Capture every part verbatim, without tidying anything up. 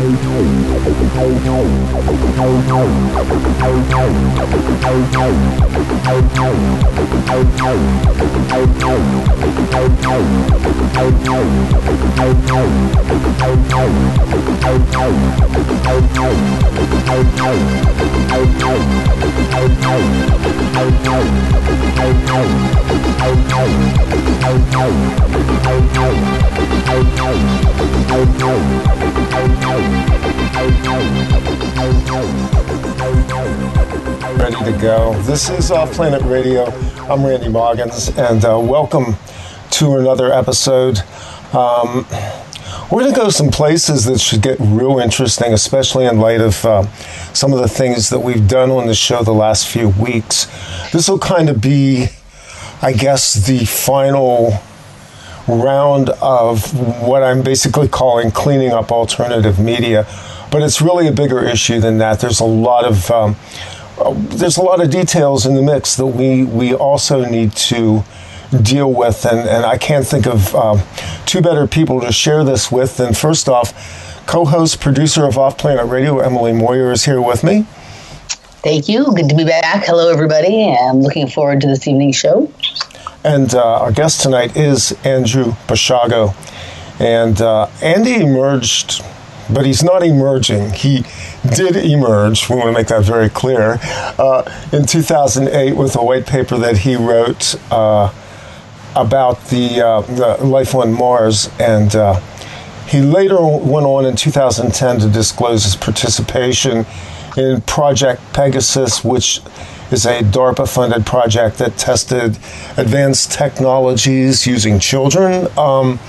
Ready to go. This is Off Planet Radio. I'm Randy Moggins, and uh, welcome to another episode. Um, we're going to go some places that should get real interesting, especially in light of uh, some of the things that we've done on the show the last few weeks. This will kind of be, I guess, the final round of what I'm basically calling cleaning up alternative media. But it's really a bigger issue than that. There's a lot of um, uh, there's a lot of details in the mix that we we also need to deal with, and, and I can't think of um, two better people to share this with than, first off, co-host, producer of Off Planet Radio, Emily Moyer, is here with me. Thank you. Good to be back. Hello, everybody. I'm looking forward to this evening's show. And uh, our guest tonight is Andrew Basiago. And uh, Andy emerged, but he's not emerging. He did emerge, we want to make that very clear, uh, in two thousand eight with a white paper that he wrote uh, about the, uh, the life on Mars. And uh, he later went on in two thousand ten to disclose his participation in Project Pegasus, which is a DARPA-funded project that tested advanced technologies using children. Um,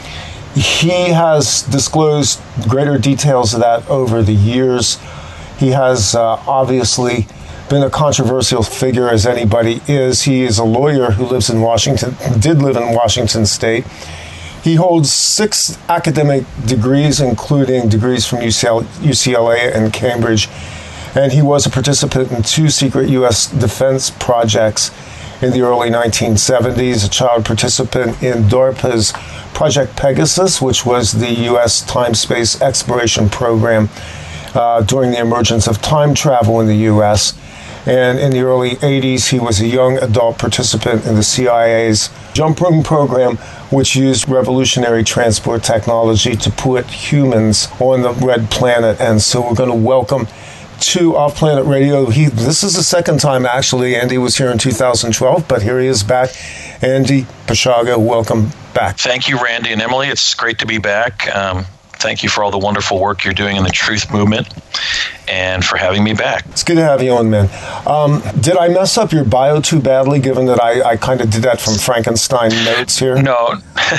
he has disclosed greater details of that over the years. He has uh, obviously been a controversial figure, as anybody is. He is a lawyer who lives in Washington, did live in Washington State. He holds six academic degrees, including degrees from U C L A and Cambridge. And he was a participant in two secret U S defense projects in the early nineteen seventies, a child participant in DARPA's Project Pegasus, which was the U S time-space exploration program uh, during the emergence of time travel in the U S. And in the early eighties, he was a young adult participant in the C I A's Jump Room program, which used revolutionary transport technology to put humans on the Red Planet. And so we're going to welcome to Off Planet Radio. He, this is the second time, actually. Andy was here in two thousand twelve, but here he is back. Andy Basiago, welcome back. Thank you, Randy and Emily. It's great to be back. Um, thank you for all the wonderful work you're doing in the truth movement and for having me back. It's good to have you on, man. Um, did I mess up your bio too badly, given that I, I kind of did that from Frankenstein notes here? No.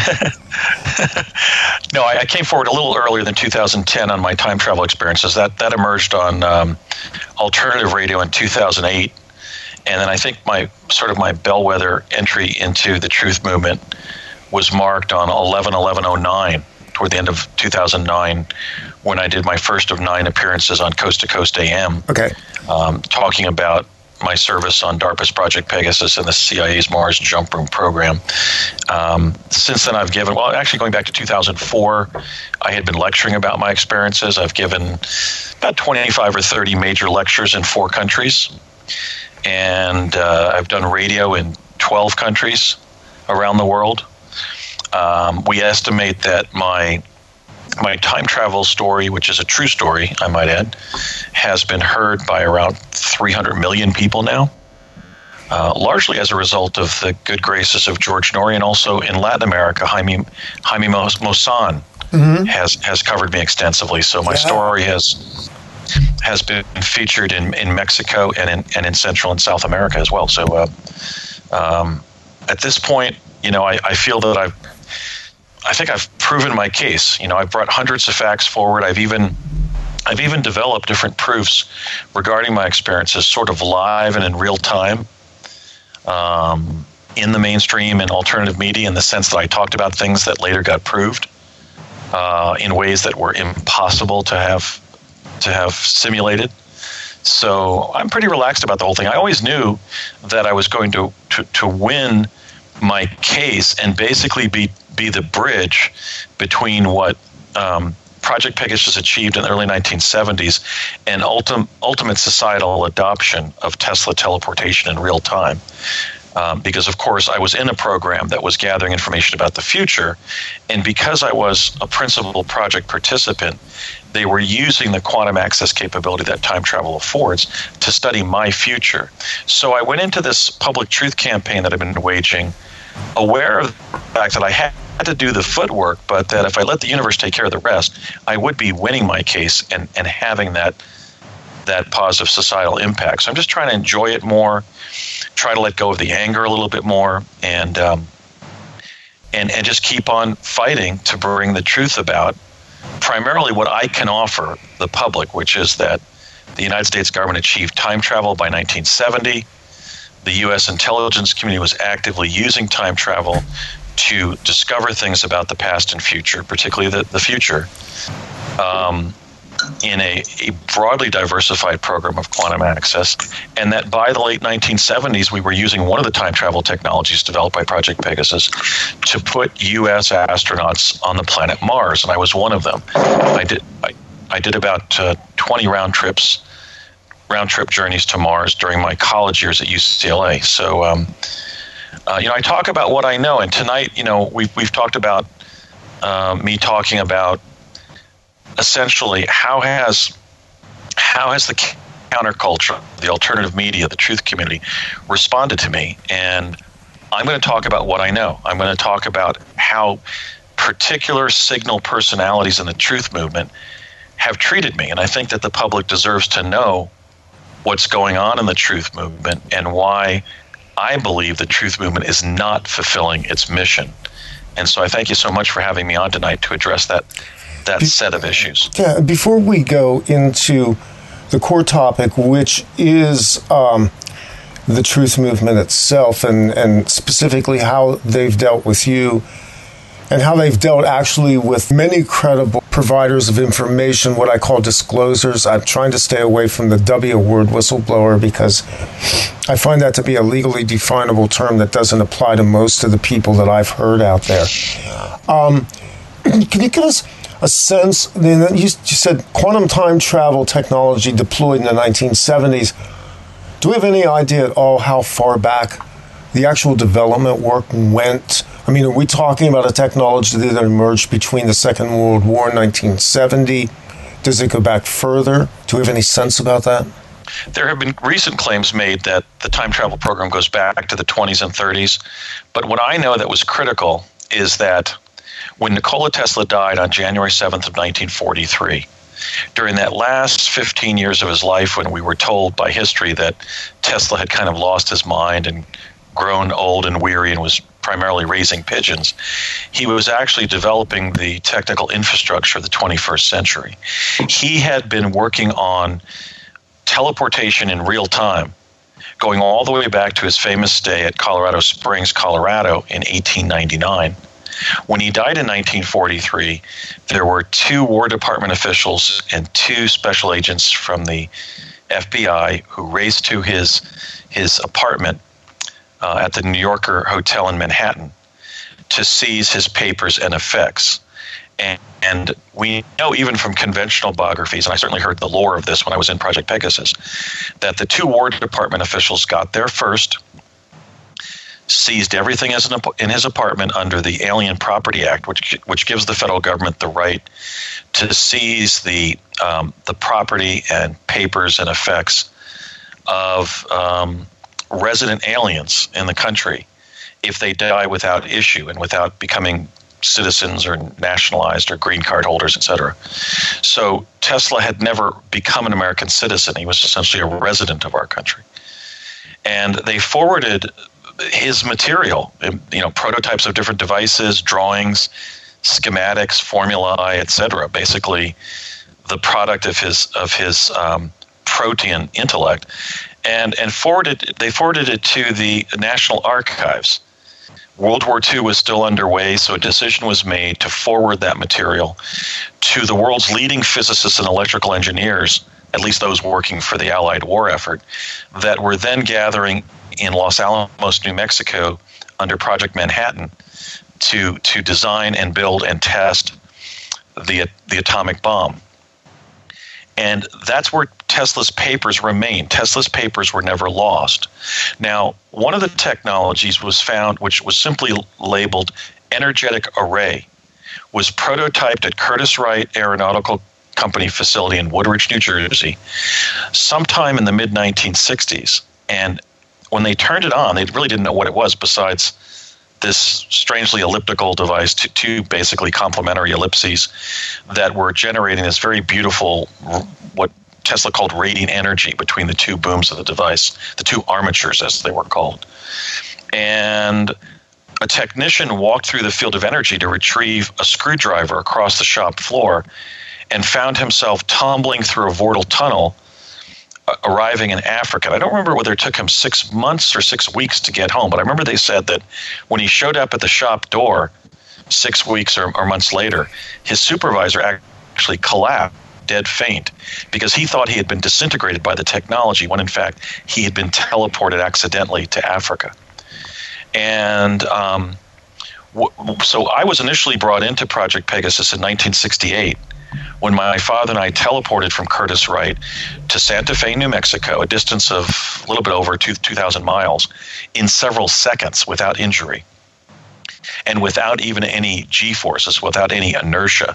No, I, I came forward a little earlier than two thousand ten on my time travel experiences. That that emerged on um, alternative radio in two thousand eight. And then I think my sort of my bellwether entry into the truth movement was marked on eleven eleven oh nine, toward the end of two thousand nine, when I did my first of nine appearances on Coast to Coast A M. Okay. Um, talking about my service on DARPA's Project Pegasus and the C I A's Mars Jump Room program. Um, since then, I've given, well, actually going back to two thousand four, I had been lecturing about my experiences. I've given about twenty-five or thirty major lectures in four countries. And uh, I've done radio in twelve countries around the world. Um, we estimate that my my time travel story, which is a true story, I might add, has been heard by around three hundred million people now, uh, largely as a result of the good graces of George Noory, and also in Latin America, Jaime, Jaime Maussan mm-hmm. has, has covered me extensively. So my yeah. story has has been featured in, in Mexico and in, and in Central and South America as well. So uh, um, at this point, you know, I, I feel that I've I think I've proven my case. You know, I've brought hundreds of facts forward. I've even I've even developed different proofs regarding my experiences, sort of live and in real time, um, in the mainstream and alternative media, in the sense that I talked about things that later got proved uh, in ways that were impossible to have to have simulated. So I'm pretty relaxed about the whole thing. I always knew that I was going to to, to win my case and basically be be the bridge between what um, Project Pegasus achieved in the early nineteen seventies an ultim, ultimate societal adoption of Tesla teleportation in real time. Um, because, of course, I was in a program that was gathering information about the future, and because I was a principal project participant, they were using the quantum access capability that time travel affords to study my future. So I went into this public truth campaign that I've been waging, aware of the fact that I had to do the footwork, but that if I let the universe take care of the rest, I would be winning my case and, and having that that positive societal impact. So I'm just trying to enjoy it more, try to let go of the anger a little bit more, and um, and and just keep on fighting to bring the truth about primarily what I can offer the public, which is that the United States government achieved time travel by nineteen seventy. The U S intelligence community was actively using time travel to discover things about the past and future, particularly the, the future, um, in a, a broadly diversified program of quantum access, and that by the late nineteen seventies, we were using one of the time travel technologies developed by Project Pegasus to put U S astronauts on the planet Mars, and I was one of them. I did I, I did about uh, twenty round trips, round trip journeys to Mars during my college years at U C L A. So, um, uh, you know, I talk about what I know, and tonight, you know, we've we've talked about uh, me talking about essentially how has how has the counterculture, the alternative media, the truth community responded to me. And I'm going to talk about what I know. I'm going to talk about how particular signal personalities in the truth movement have treated me. And I think that the public deserves to know what's going on in the truth movement and why I believe the truth movement is not fulfilling its mission. And so I thank you so much for having me on tonight to address that that set of issues. Yeah, before we go into the core topic, which is um, the truth movement itself, and, and specifically how they've dealt with you and how they've dealt actually with many credible providers of information, what I call disclosers. I'm trying to stay away from the W word, whistleblower, because I find that to be a legally definable term that doesn't apply to most of the people that I've heard out there. Um, can you give us a sense? You, you said quantum time travel technology deployed in the nineteen seventies. Do we have any idea at all how far back the actual development work went? I mean, are we talking about a technology that emerged between the Second World War and nineteen seventy? Does it go back further? Do we have any sense about that? There have been recent claims made that the time travel program goes back to the twenties and thirties. But what I know that was critical is that when Nikola Tesla died on January seventh of nineteen forty-three, during that last fifteen years of his life, when we were told by history that Tesla had kind of lost his mind and grown old and weary and was primarily raising pigeons, he was actually developing the technical infrastructure of the twenty-first century. He had been working on teleportation in real time, going all the way back to his famous stay at Colorado Springs, Colorado in eighteen ninety-nine. When he died in nineteen forty-three, there were two War Department officials and two special agents from the F B I who raced to his his apartment uh, at the New Yorker Hotel in Manhattan to seize his papers and effects. And, and we know even from conventional biographies, and I certainly heard the lore of this when I was in Project Pegasus, that the two War Department officials got there first, seized everything as an, in his apartment under the Alien Property Act, which which gives the federal government the right to seize the um, the property and papers and effects of um, resident aliens in the country if they die without issue and without becoming citizens or nationalized or green card holders, et cetera. So Tesla had never become an American citizen. He was essentially a resident of our country. And they forwarded his material, you know, prototypes of different devices, drawings, schematics, formulae, et cetera. Basically, the product of his of his um, protean intellect, and and forwarded they forwarded it to the National Archives. World War Two was still underway, so a decision was made to forward that material to the world's leading physicists and electrical engineers, at least those working for the Allied war effort, that were then gathering in Los Alamos, New Mexico, under Project Manhattan, to to design and build and test the the atomic bomb. And that's where Tesla's papers remain. Tesla's papers were never lost. Now, one of the technologies was found, which was simply labeled energetic array, was prototyped at Curtiss-Wright Aeronautical Company facility in Woodridge, New Jersey, sometime in the mid nineteen sixties. And when they turned it on, they really didn't know what it was besides this strangely elliptical device, two, two basically complementary ellipses that were generating this very beautiful, what Tesla called radiant energy between the two booms of the device, the two armatures as they were called. And a technician walked through the field of energy to retrieve a screwdriver across the shop floor and found himself tumbling through a vortal tunnel, uh, arriving in Africa. I don't remember whether it took him six months or six weeks to get home, but I remember they said that when he showed up at the shop door six weeks or, or months later, his supervisor actually collapsed, dead faint, because he thought he had been disintegrated by the technology when in fact he had been teleported accidentally to Africa. And um, w- so I was initially brought into Project Pegasus in nineteen sixty-eight when my father and I teleported from Curtiss-Wright to Santa Fe, New Mexico, a distance of a little bit over two thousand miles, in several seconds without injury and without even any G-forces, without any inertia,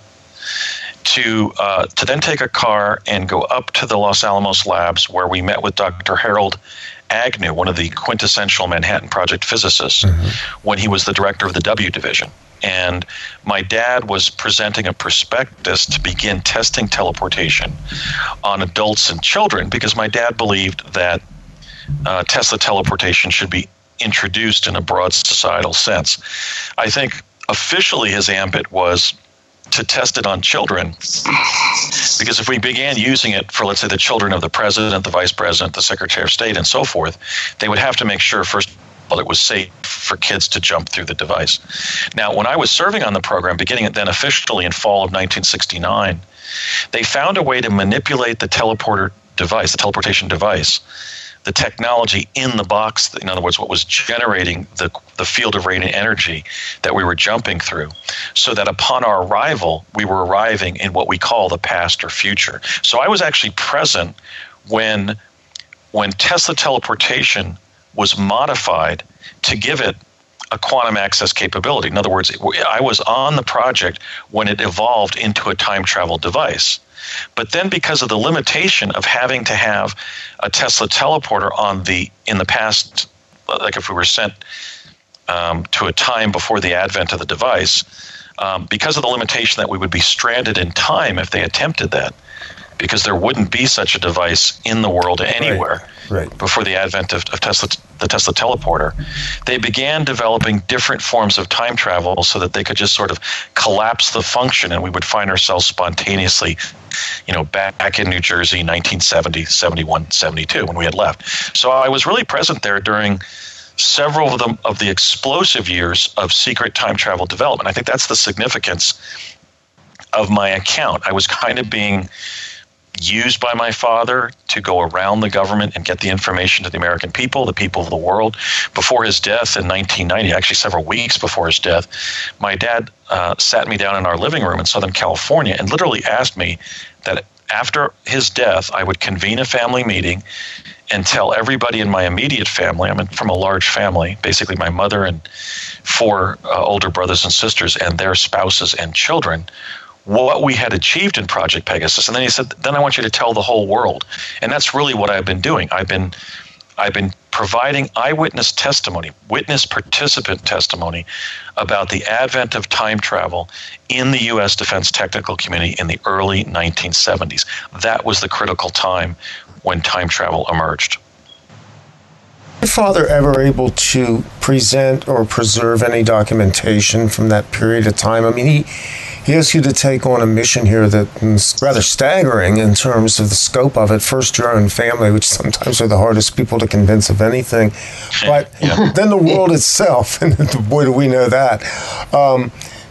to uh, to then take a car and go up to the Los Alamos labs where we met with Doctor Harold Agnew, one of the quintessential Manhattan Project physicists, mm-hmm. when he was the director of the W division. And my dad was presenting a prospectus to begin testing teleportation on adults and children because my dad believed that uh, Tesla teleportation should be introduced in a broad societal sense. I think officially his ambit was to test it on children, because if we began using it for, let's say, the children of the president, the vice president, the secretary of state, and so forth, they would have to make sure, first of all, it was safe for kids to jump through the device. Now, when I was serving on the program, beginning then officially in fall of nineteen sixty-nine, they found a way to manipulate the teleporter device, the teleportation device, the technology in the box, in other words, what was generating the, the field of radiant energy that we were jumping through, so that upon our arrival, we were arriving in what we call the past or future. So I was actually present when, when Tesla teleportation was modified to give it a quantum access capability. In other words, I was on the project when it evolved into a time travel device. But then because of the limitation of having to have a Tesla teleporter on the in the past, like if we were sent um, to a time before the advent of the device, um, because of the limitation that we would be stranded in time if they attempted that, because there wouldn't be such a device in the world anywhere right, right. before the advent of, of Tesla, the Tesla teleporter, they began developing different forms of time travel so that they could just sort of collapse the function and we would find ourselves spontaneously, you know, back in New Jersey, nineteen seventy, seventy-one, seventy-two, when we had left. So I was really present there during several of the, of the explosive years of secret time travel development. I think that's the significance of my account. I was kind of being used by my father to go around the government and get the information to the American people, the people of the world. Before his death in nineteen ninety, actually several weeks before his death, my dad uh, sat me down in our living room in Southern California and literally asked me that after his death, I would convene a family meeting and tell everybody in my immediate family, I'm from a large family, basically my mother and four uh, older brothers and sisters and their spouses and children, what we had achieved in Project Pegasus. And then he said, then I want you to tell the whole world. And that's really what I've been doing. I've been I've been providing eyewitness testimony, witness participant testimony about the advent of time travel in the U S defense technical community in the early nineteen seventies. That was the critical time when time travel emerged. Was your father ever able to present or preserve any documentation from that period of time? I mean, he He asked you to take on a mission here that's rather staggering in terms of the scope of it. First, your own family, which sometimes are the hardest people to convince of anything. But yeah. then the world itself, and boy, do we know that. Um,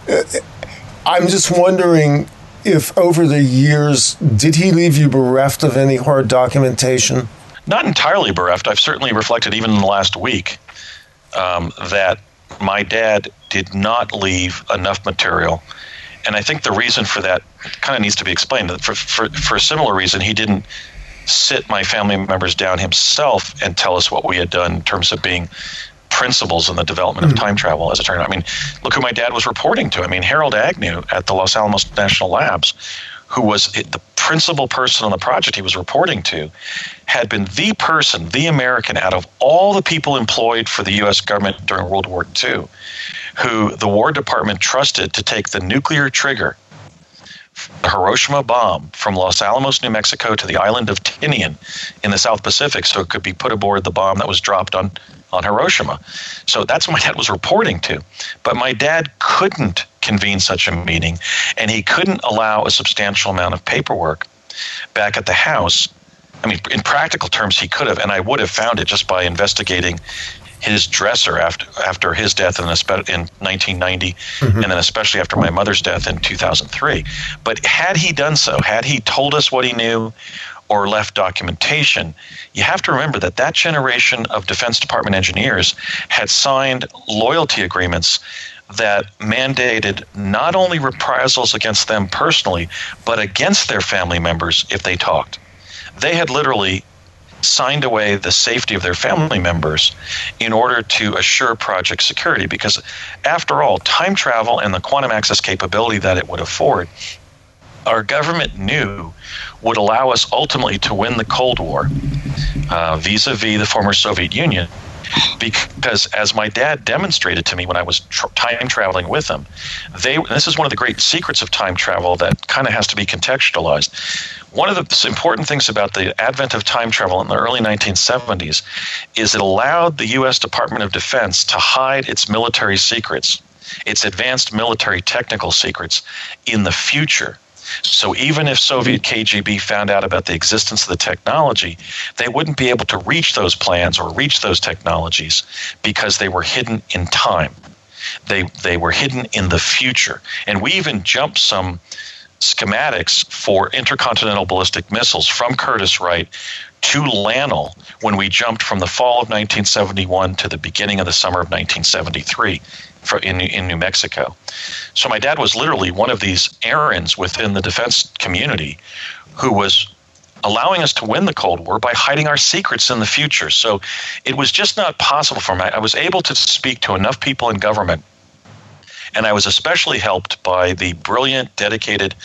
I'm just wondering if over the years, did he leave you bereft of any hard documentation? Not entirely bereft. I've certainly reflected, even in the last week, um, that my dad did not leave enough material and I think the reason for that kind of needs to be explained. For, for, for a similar reason, he didn't sit my family members down himself and tell us what we had done in terms of being principles in the development of time travel, as it turned out. I mean, look who my dad was reporting to. I mean, Harold Agnew at the Los Alamos National Labs, who was the principal person on the project he was reporting to, had been the person, the American, out of all the people employed for the U S government during World War Two, who the War Department trusted to take the nuclear trigger, the Hiroshima bomb, from Los Alamos, New Mexico to the island of Tinian in the South Pacific so it could be put aboard the bomb that was dropped on, on Hiroshima. So that's what my dad was reporting to. But my dad couldn't convene such a meeting, and he couldn't allow a substantial amount of paperwork back at the house. I mean, in practical terms, he could have, and I would have found it just by investigating his dresser after after his death in, in nineteen ninety, mm-hmm. and then especially after my mother's death in two thousand three. But had he done so, had he told us what he knew or left documentation, you have to remember that that generation of Defense Department engineers had signed loyalty agreements that mandated not only reprisals against them personally, but against their family members if they talked. They had literally signed away the safety of their family members in order to assure project security, because after all, time travel and the quantum access capability that it would afford, our government knew would allow us ultimately to win the Cold War uh, vis-a-vis the former Soviet Union. Because as my dad demonstrated to me when I was tr- time traveling with him, they this is one of the great secrets of time travel that kind of has to be contextualized. One of the important things about the advent of time travel in the early nineteen seventies is it allowed the U S Department of Defense to hide its military secrets, its advanced military technical secrets, in the future. So even if Soviet K G B found out about the existence of the technology, they wouldn't be able to reach those plans or reach those technologies because they were hidden in time. They they were hidden in the future. And we even jumped some schematics for intercontinental ballistic missiles from Curtiss-Wright to Lanel when we jumped from the fall of nineteen seventy-one to the beginning of the summer of nineteen seventy-three. For in, in New Mexico. So my dad was literally one of these errands within the defense community who was allowing us to win the Cold War by hiding our secrets in the future. So it was just not possible for me. I was able to speak to enough people in government, and I was especially helped by the brilliant, dedicated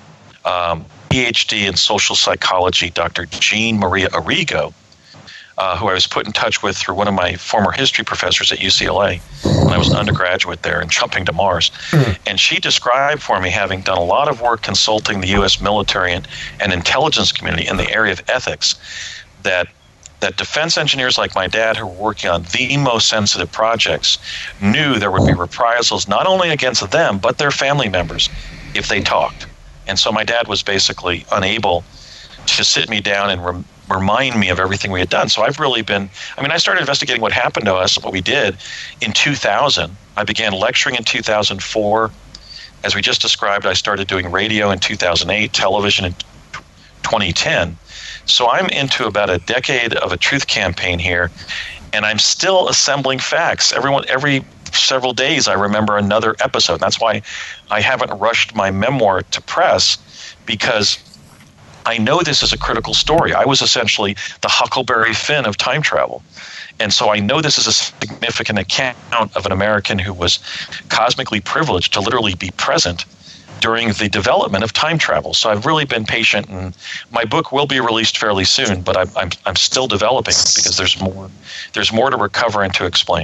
um, P H D in social psychology, Doctor Jean Maria Arrigo, Uh, who I was put in touch with through one of my former history professors at U C L A when I was an undergraduate there and jumping to Mars. Mm. And she described for me, having done a lot of work consulting the U S military and, and intelligence community in the area of ethics, that that defense engineers like my dad who were working on the most sensitive projects knew there would be reprisals not only against them, but their family members if they talked. And so my dad was basically unable to sit me down and rem- remind me of everything we had done. So I've really been, I mean, I started investigating what happened to us, what we did in two thousand. I began lecturing in two thousand four. As we just described, I started doing radio in two thousand eight, television in twenty ten. So I'm into about a decade of a truth campaign here, and I'm still assembling facts. Everyone, every several days, I remember another episode. And that's why I haven't rushed my memoir to press, because I know this is a critical story. I was essentially the Huckleberry Finn of time travel. And so I know this is a significant account of an American who was cosmically privileged to literally be present during the development of time travel. So I've really been patient, and my book will be released fairly soon, but I'm I'm, I'm still developing because there's more there's more to recover and to explain.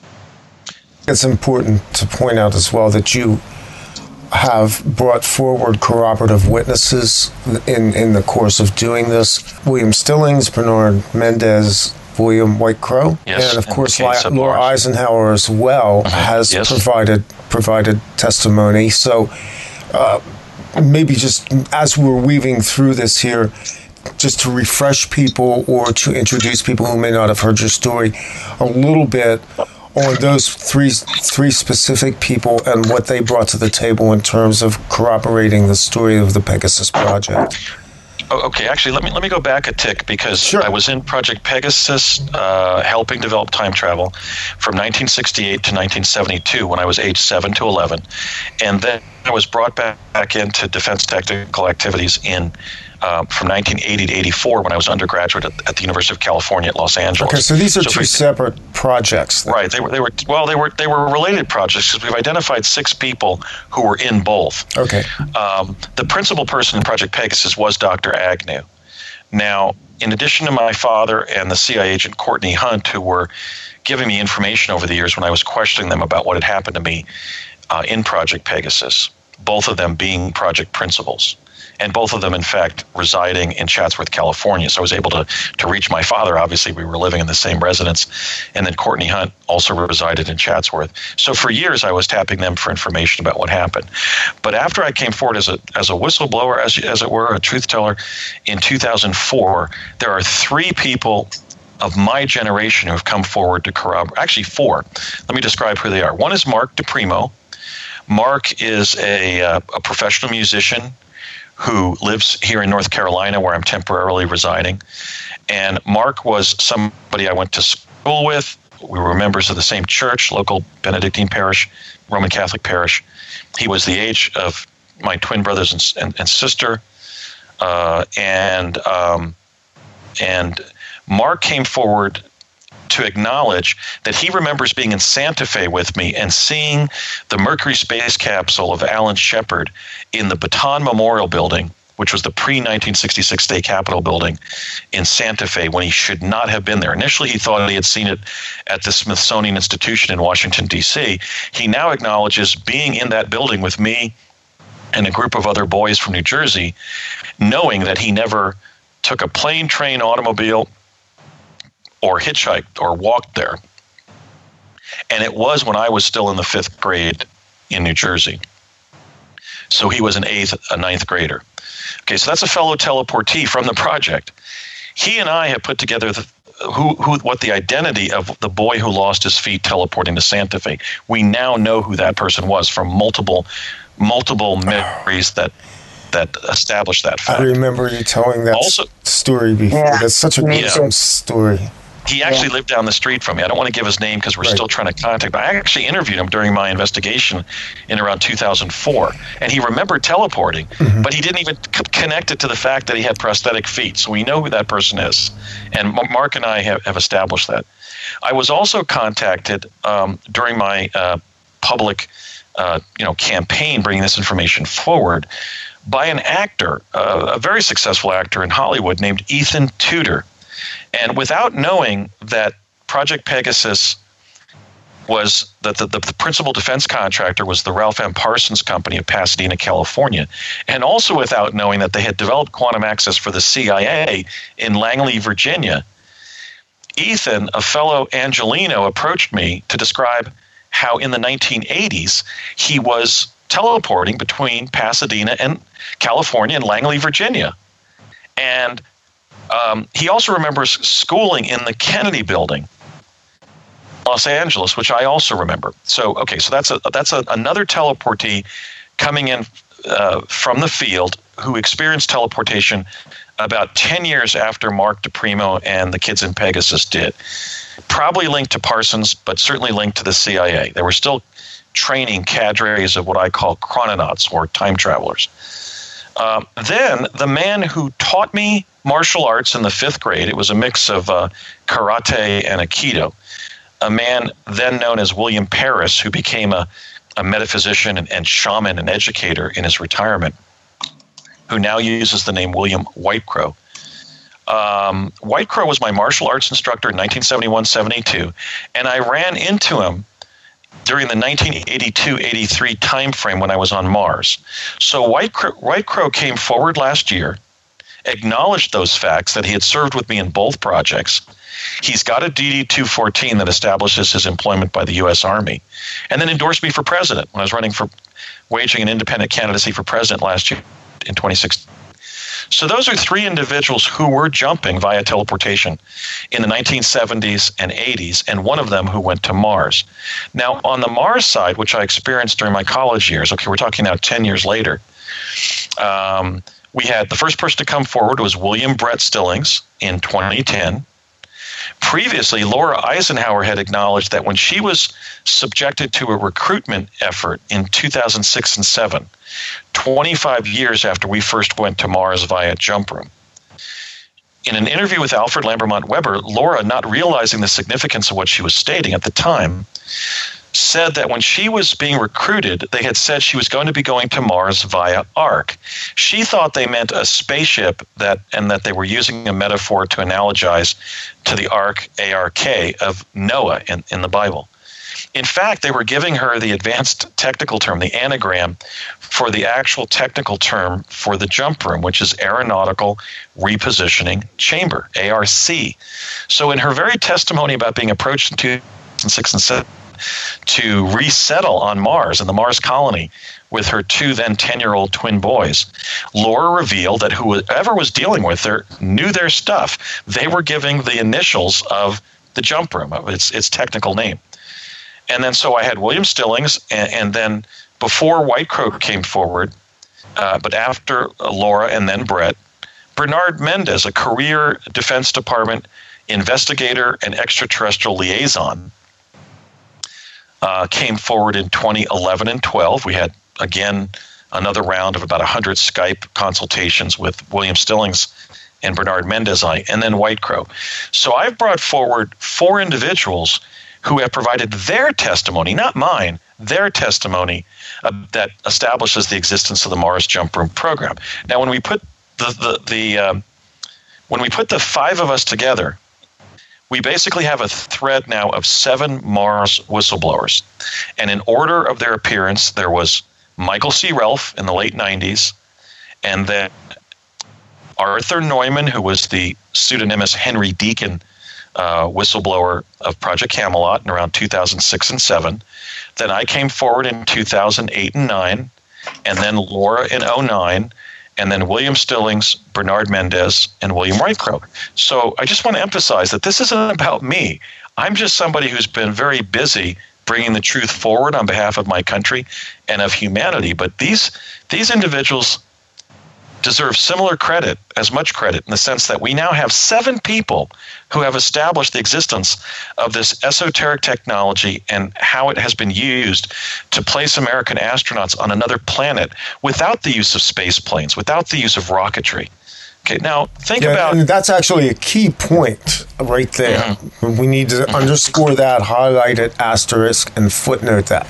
It's important to point out as well that you have brought forward corroborative witnesses in, in the course of doing this. William Stillings, Bernard Mendez, William White Crow, yes, and of and course Laura Laura Eisenhower as well mm-hmm. has yes. provided provided testimony. So uh, maybe just as we're weaving through this here, just to refresh people or to introduce people who may not have heard your story a little bit on those three three specific people and what they brought to the table in terms of corroborating the story of the Pegasus project. Oh, okay, actually, let me let me go back a tick, because sure. I was in Project Pegasus, uh, helping develop time travel from nineteen sixty-eight to nineteen seventy-two when I was age seven to eleven, and then I was brought back, back into defense technical activities in um, from nineteen eighty to eighty-four when I was undergraduate at, at the University of California at Los Angeles. Okay, so these are so two we, separate projects. Then. Right. They were. They were. Well, they were. They were related projects because we've identified six people who were in both. Okay. Um, the principal person in Project Pegasus was Doctor Agnew. Now, in addition to my father and the C I A agent Courtney Hunt, who were giving me information over the years when I was questioning them about what had happened to me uh, in Project Pegasus, both of them being project principals, and both of them, in fact, residing in Chatsworth, California. So I was able to, to reach my father. Obviously, we were living in the same residence. And then Courtney Hunt also resided in Chatsworth. So for years, I was tapping them for information about what happened. But after I came forward as a as a whistleblower, as, as it were, a truth teller, in two thousand four, there are three people of my generation who have come forward to corroborate. Actually, four. Let me describe who they are. One is Mark DePrimo. Mark is a, uh, a professional musician who lives here in North Carolina, where I'm temporarily residing. And Mark was somebody I went to school with. We were members of the same church, local Benedictine parish, Roman Catholic parish. He was the age of my twin brothers and, and, and sister. Uh, and um, and Mark came forward to acknowledge that he remembers being in Santa Fe with me and seeing the Mercury space capsule of Alan Shepard in the Bataan Memorial Building, which was the pre nineteen sixty-six State Capitol building in Santa Fe, when he should not have been there. Initially, he thought he had seen it at the Smithsonian Institution in Washington, D C. He now acknowledges being in that building with me and a group of other boys from New Jersey, knowing that he never took a plane, train, automobile, or hitchhiked or walked there. And it was when I was still in the fifth grade in New Jersey. So he was an eighth, a ninth grader. Okay, so that's a fellow teleportee from the project. He and I have put together the, who, who, what the identity of the boy who lost his feet teleporting to Santa Fe. We now know who that person was from multiple, multiple memories that that established that fact. I remember you telling that also, story before. Yeah. That's such a Yeah. gruesome story. He actually yeah. lived down the street from me. I don't want to give his name because we're right. still trying to contact, but I actually interviewed him during my investigation in around two thousand four, and he remembered teleporting, mm-hmm. but he didn't even c- connect it to the fact that he had prosthetic feet. So we know who that person is, and Mark and I have, have established that. I was also contacted um, during my uh, public, uh, you know, campaign bringing this information forward by an actor, uh, a very successful actor in Hollywood named Ethan Tudor. And without knowing that Project Pegasus was, that the, the, the principal defense contractor was the Ralph M. Parsons Company of Pasadena, California, and also without knowing that they had developed quantum access for the C I A in Langley, Virginia, Ethan, a fellow Angelino, approached me to describe how in the nineteen eighties he was teleporting between Pasadena and California and Langley, Virginia. And um, he also remembers schooling in the Kennedy Building, Los Angeles, which I also remember. So, okay, so that's a that's a, another teleportee coming in uh, from the field who experienced teleportation about ten years after Mark DePrimo and the kids in Pegasus did. Probably linked to Parsons, but certainly linked to the C I A. They were still training cadres of what I call chrononauts, or time travelers. Um, then the man who taught me martial arts in the fifth grade, it was a mix of uh, karate and aikido, a man then known as William Paris, who became a, a metaphysician and, and shaman and educator in his retirement, who now uses the name William Whitecrow. Um, Whitecrow was my martial arts instructor in nineteen seventy-one seventy-two, and I ran into him during the nineteen eighty-two eighty-three timeframe when I was on Mars. So Whitecrow, Whitecrow came forward last year, acknowledged those facts, that he had served with me in both projects. He's got a D D two fourteen that establishes his employment by the U S Army, and then endorsed me for president when I was running for waging an independent candidacy for president last year in twenty sixteen. So those are three individuals who were jumping via teleportation in the nineteen seventies and eighties, and one of them who went to Mars. Now, on the Mars side, which I experienced during my college years, okay, we're talking now ten years later, um, we had the first person to come forward was William Brett Stillings in twenty ten. Previously, Laura Eisenhower had acknowledged that when she was subjected to a recruitment effort in two thousand six and seven, twenty-five years after we first went to Mars via jump room. In an interview with Alfred Lambermont Weber, Laura, not realizing the significance of what she was stating at the time, said that when she was being recruited, they had said she was going to be going to Mars via Ark. She thought they meant a spaceship, that, and that they were using a metaphor to analogize to the Ark, A R K, of Noah in, in the Bible. In fact, they were giving her the advanced technical term, the anagram, for the actual technical term for the jump room, which is Aeronautical Repositioning Chamber, A R C. So in her very testimony about being approached in two thousand six and seven, to resettle on Mars in the Mars colony with her two then ten-year-old twin boys, Laura revealed that whoever was dealing with her knew their stuff. They were giving the initials of the jump room, its, its technical name. And then so I had William Stillings, and, and then before White Crow came forward, uh, but after Laura and then Brett, Bernard Mendez, a career Defense Department investigator and extraterrestrial liaison, Uh, came forward in twenty eleven and twelve. We had, again, another round of about one hundred Skype consultations with William Stillings and Bernard Mendez, and then White Crow. So I've brought forward four individuals who have provided their testimony, not mine, their testimony uh, that establishes the existence of the Mars Jump Room program. Now, when we put the the, the um, when we put the five of us together, we basically have a thread now of seven Mars whistleblowers. And in order of their appearance, there was Michael C. Relf in the late nineties, and then Arthur Neumann, who was the pseudonymous Henry Deacon uh, whistleblower of Project Camelot in around two thousand six and seven. Then I came forward in two thousand eight and nine, and then Laura in oh nine, and then William Stillings, Bernard Mendez, and William White Crow. So I just want to emphasize that this isn't about me. I'm just somebody who's been very busy bringing the truth forward on behalf of my country and of humanity. But these these individuals deserve similar credit, as much credit, in the sense that we now have seven people who have established the existence of this esoteric technology and how it has been used to place American astronauts on another planet without the use of space planes, without the use of rocketry. Okay, now think yeah, about... And that's actually a key point right there. Mm-hmm. We need to mm-hmm. underscore that, highlight it, asterisk, and footnote that.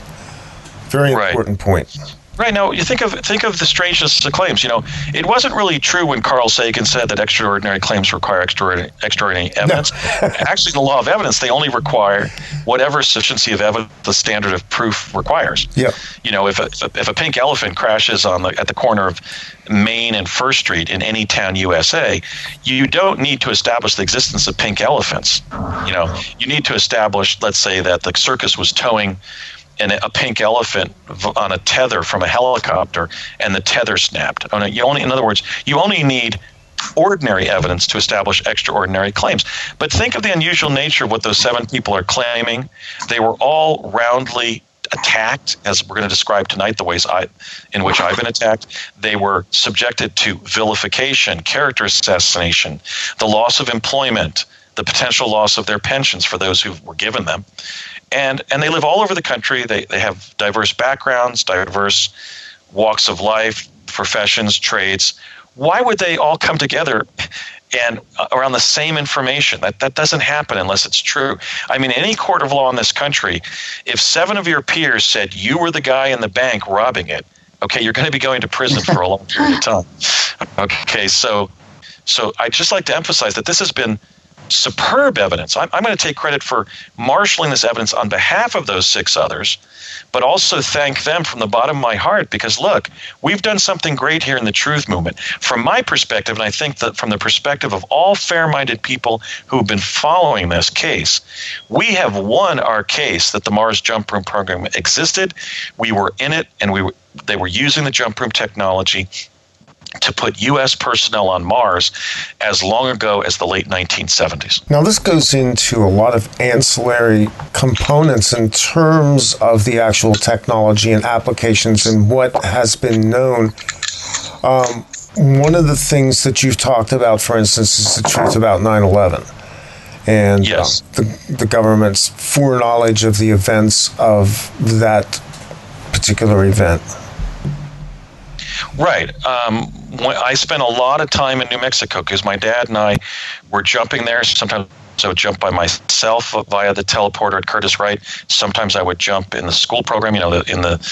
Very right. important point. Right. Now, you think of think of the strangeness of claims. You know, it wasn't really true when Carl Sagan said that extraordinary claims require extraordinary, extraordinary evidence. No. Actually, the law of evidence, they only require whatever sufficiency of evidence the standard of proof requires. Yeah. You know, if a, if a pink elephant crashes on the at the corner of Main and First Street in any town, U S A, you don't need to establish the existence of pink elephants. You know, you need to establish, let's say, that the circus was towing and a pink elephant on a tether from a helicopter, and the tether snapped. You only, in other words, you only need ordinary evidence to establish extraordinary claims. But think of the unusual nature of what those seven people are claiming. They were all roundly attacked, as we're going to describe tonight, the ways I, in which I've been attacked. They were subjected to vilification, character assassination, the loss of employment, the potential loss of their pensions for those who were given them. And and they live all over the country. They they have diverse backgrounds, diverse walks of life, professions, trades. Why would they all come together and around the same information? That that doesn't happen unless it's true. I mean, any court of law in this country, if seven of your peers said you were the guy in the bank robbing it, okay, you're going to be going to prison for a long period of time. Okay, so so I'd just like to emphasize that this has been superb evidence. I'm, I'm going to take credit for marshaling this evidence on behalf of those six others, but also thank them from the bottom of my heart, because look, we've done something great here in the truth movement. From my perspective, and I think that from the perspective of all fair-minded people who have been following this case, we have won our case that the Mars Jump Room program existed. We were in it, and we were, they were using the jump room technology to put U S personnel on Mars as long ago as the late nineteen seventies. Now, this goes into a lot of ancillary components in terms of the actual technology and applications and what has been known. Um, one of the things that you've talked about, for instance, is the truth about nine eleven. and yes. uh, the, the government's foreknowledge of the events of that particular event. Right. Um, when I spent a lot of time in New Mexico because my dad and I were jumping there. Sometimes I would jump by myself via the teleporter at Curtis Wright. Sometimes I would jump in the school program, you know, in the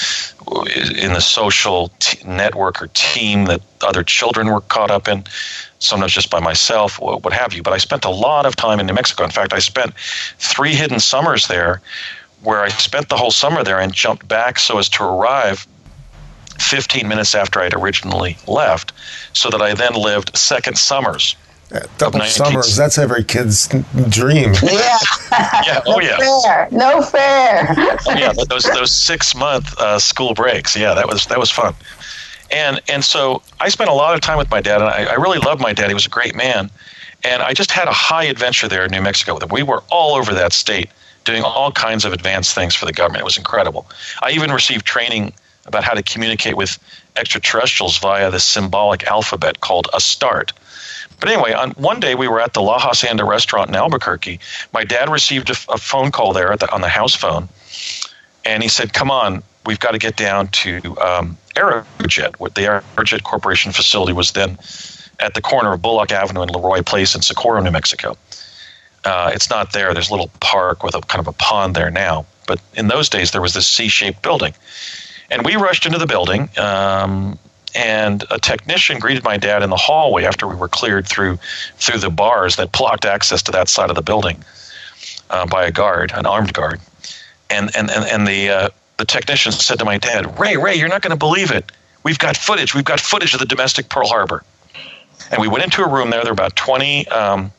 in the social t- network or team that other children were caught up in. Sometimes just by myself, what have you. But I spent a lot of time in New Mexico. In fact, I spent three hidden summers there, where I spent the whole summer there and jumped back so as to arrive fifteen minutes after I'd originally left, so that I then lived second summers. Uh, double summers, that's every kid's dream. Yeah. Yeah. Oh, no yeah. Fair. No fair. Oh, yeah. Those those six month uh, school breaks. Yeah, that was that was fun. And and so I spent a lot of time with my dad, and I, I really loved my dad. He was a great man, and I just had a high adventure there in New Mexico with him. We were all over that state, doing all kinds of advanced things for the government. It was incredible. I even received training about how to communicate with extraterrestrials via the symbolic alphabet called a start. But anyway, on one day we were at the La Hacienda restaurant in Albuquerque. My dad received a, a phone call there at the, on the house phone, and he said, "Come on, we've got to get down to um, Aerojet." What the Aerojet Corporation facility was then at the corner of Bullock Avenue and Leroy Place in Socorro, New Mexico. Uh, it's not there. There's a little park with a kind of a pond there now. But in those days, there was this C-shaped building. And we rushed into the building, um, and a technician greeted my dad in the hallway after we were cleared through through the bars that blocked access to that side of the building uh, by a guard, an armed guard. And and and, and the uh, the technician said to my dad, "Ray, Ray, you're not going to believe it. We've got footage. We've got footage of the domestic Pearl Harbor." And we went into a room there. There were about twenty um,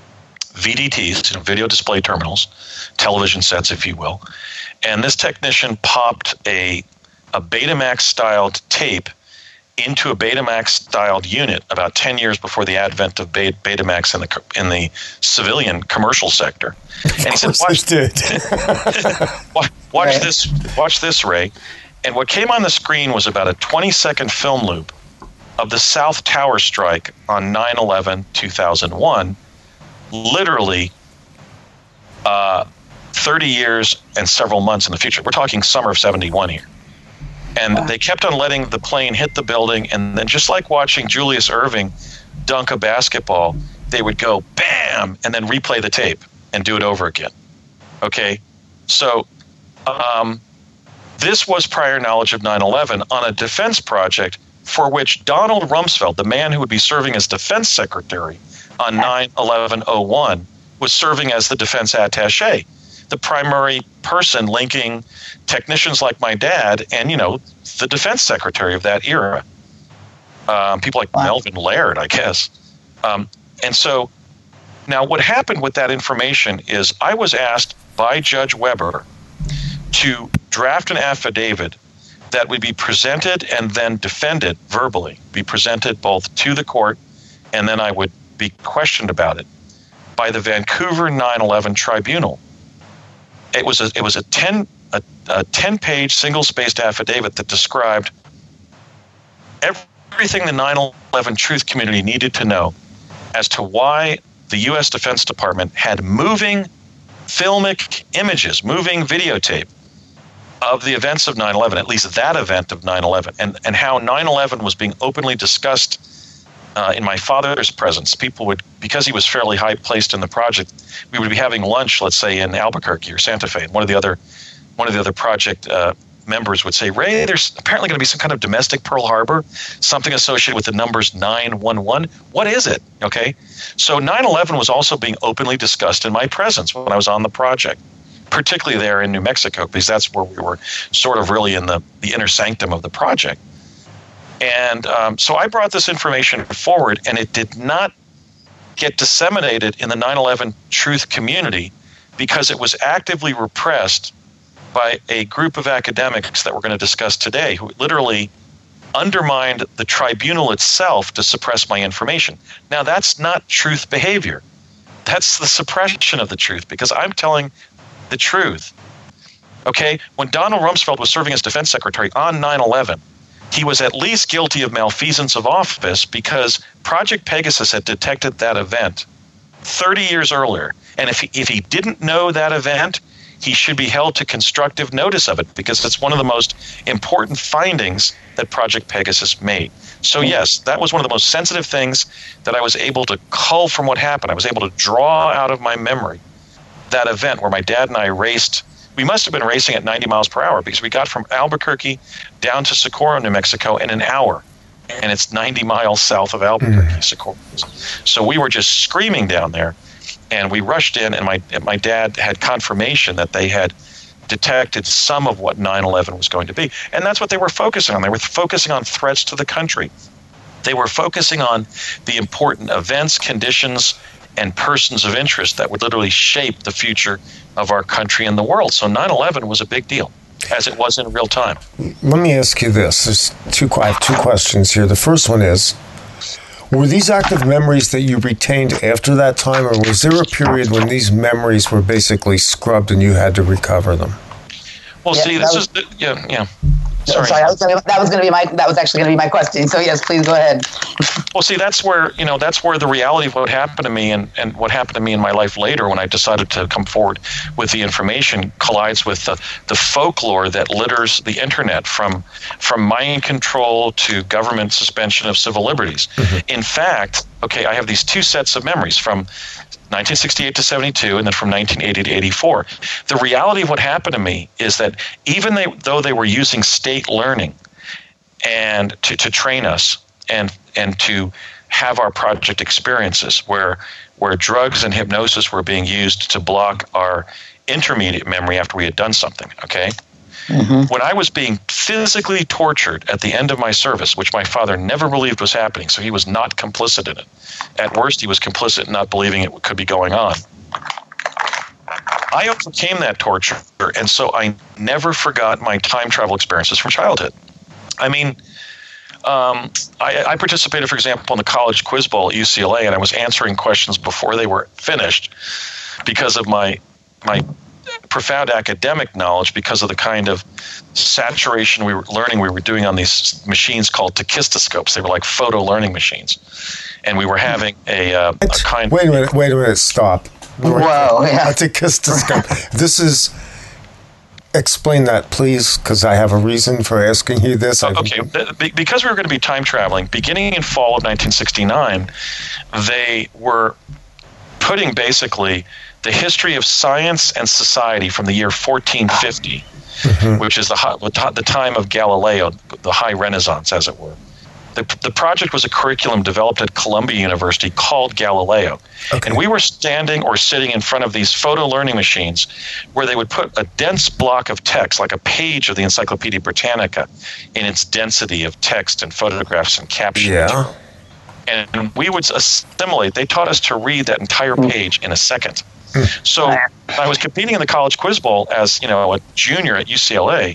V D Ts, you know, video display terminals, television sets, if you will. And this technician popped a a Betamax-styled tape into a Betamax-styled unit about ten years before the advent of Betamax in the in the civilian commercial sector. And he said, "Watch, did. watch, watch right. this, watch this, Ray." And what came on the screen was about a twenty-second film loop of the South Tower strike on nine eleven two thousand one, literally uh, thirty years and several months in the future. We're talking summer of seventy-one here. And they kept on letting the plane hit the building, and then just like watching Julius Erving dunk a basketball, they would go bam, and then replay the tape and do it over again. Okay? So um, this was prior knowledge of nine eleven on a defense project for which Donald Rumsfeld, the man who would be serving as defense secretary on nine eleven oh one, was serving as the defense attaché, the primary person linking technicians like my dad and, you know, the defense secretary of that era. Um, people like wow. Melvin Laird, I guess. Um, and so now what happened with that information is I was asked by Judge Weber to draft an affidavit that would be presented and then defended verbally, be presented both to the court, and then I would be questioned about it by the Vancouver nine eleven Tribunal. It was a it was a ten a, a ten page single spaced affidavit that described everything the nine eleven truth community needed to know as to why the U S Defense Department had moving filmic images, moving videotape of the events of nine eleven, at least that event of nine eleven, and, and how nine eleven was being openly discussed uh, in my father's presence. People would, because he was fairly high placed in the project, we would be having lunch, let's say in Albuquerque or Santa Fe, and one of the other one of the other project uh, members would say, "Ray, there's apparently going to be some kind of domestic Pearl Harbor, something associated with the numbers nine one one. What is it?" Okay, so nine eleven was also being openly discussed in my presence when I was on the project, particularly there in New Mexico, because that's where we were sort of really in the, the inner sanctum of the project. And um, so I brought this information forward, and it did not get disseminated in the nine eleven truth community because it was actively repressed by a group of academics that we're going to discuss today, who literally undermined the tribunal itself to suppress my information. Now, that's not truth behavior. That's the suppression of the truth, because I'm telling the truth. Okay? When Donald Rumsfeld was serving as defense secretary on nine eleven, he was at least guilty of malfeasance of office because Project Pegasus had detected that event thirty years earlier. And if he, if he didn't know that event, he should be held to constructive notice of it, because it's one of the most important findings that Project Pegasus made. So yes, that was one of the most sensitive things that I was able to cull from what happened. I was able to draw out of my memory that event where my dad and I raced. We must have been racing at ninety miles per hour, because we got from Albuquerque down to Socorro, New Mexico in an hour. And it's ninety miles south of Albuquerque, mm. Socorro. So we were just screaming down there. And we rushed in, and my and my dad had confirmation that they had detected some of what nine eleven was going to be. And that's what they were focusing on. They were focusing on threats to the country. They were focusing on the important events, conditions, and persons of interest that would literally shape the future of our country and the world. So nine eleven was a big deal, as it was in real time. Let me ask you this. There's two, I have two questions here. The first one is, were these active memories that you retained after that time, or was there a period when these memories were basically scrubbed and you had to recover them? Well, yeah, see, this was, is, yeah, yeah. Sorry, sorry I was gonna, that was going to be my that was actually going to be my question. So yes, please go ahead. Well, see, that's where you know that's where the reality of what happened to me and, and what happened to me in my life later, when I decided to come forward with the information, collides with the, the folklore that litters the internet, from from mind control to government suspension of civil liberties. Mm-hmm. In fact, okay, I have these two sets of memories from nineteen sixty-eight to seventy-two, and then from nineteen eighty to eighty-four. The reality of what happened to me is that even they, though they were using state learning and to, to train us and and to have our project experiences where where drugs and hypnosis were being used to block our intermediate memory after we had done something, okay? Mm-hmm. When I was being physically tortured at the end of my service, which my father never believed was happening, so he was not complicit in it. At worst, he was complicit in not believing it could be going on. I overcame that torture, and so I never forgot my time travel experiences from childhood. I mean, um, I, I participated, for example, in the college quiz bowl at U C L A, and I was answering questions before they were finished because of my my profound academic knowledge, because of the kind of saturation we were learning we were doing on these machines called tachistoscopes. They were like photo learning machines. And we were having a, uh, a kind Wait a minute, wait a minute, stop. Whoa, yeah. A tachistoscope. This is... Explain that, please, because I have a reason for asking you this. Uh, okay, because we were going to be time traveling, beginning in fall of nineteen sixty-nine, they were putting basically the history of science and society from the year fourteen fifty, mm-hmm. which is the, the time of Galileo, the high Renaissance, as it were. The, the project was a curriculum developed at Columbia University called Galileo. Okay. And we were standing or sitting in front of these photo learning machines where they would put a dense block of text, like a page of the Encyclopedia Britannica, in its density of text and photographs and captions. Yeah. And we would assimilate. They taught us to read that entire page in a second. So I was competing in the college quiz bowl as, you know, a junior at U C L A.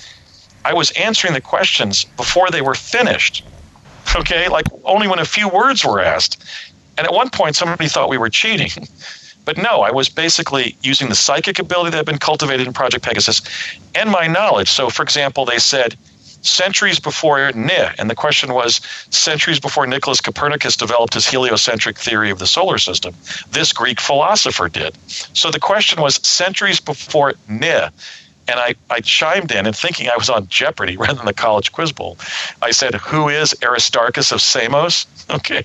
I was answering the questions before they were finished. Okay, like only when a few words were asked. And at one point, somebody thought we were cheating. But no, I was basically using the psychic ability that had been cultivated in Project Pegasus and my knowledge. So, for example, they said centuries before Ni, and the question was centuries before Nicholas Copernicus developed his heliocentric theory of the solar system, this Greek philosopher did. So the question was centuries before Ni. And I, I chimed in, and thinking I was on Jeopardy rather than the college quiz bowl, I said, who is Aristarchus of Samos? Okay.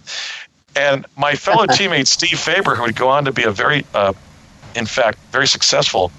And my fellow teammate, Steve Faber, who would go on to be a very, uh, in fact, very successful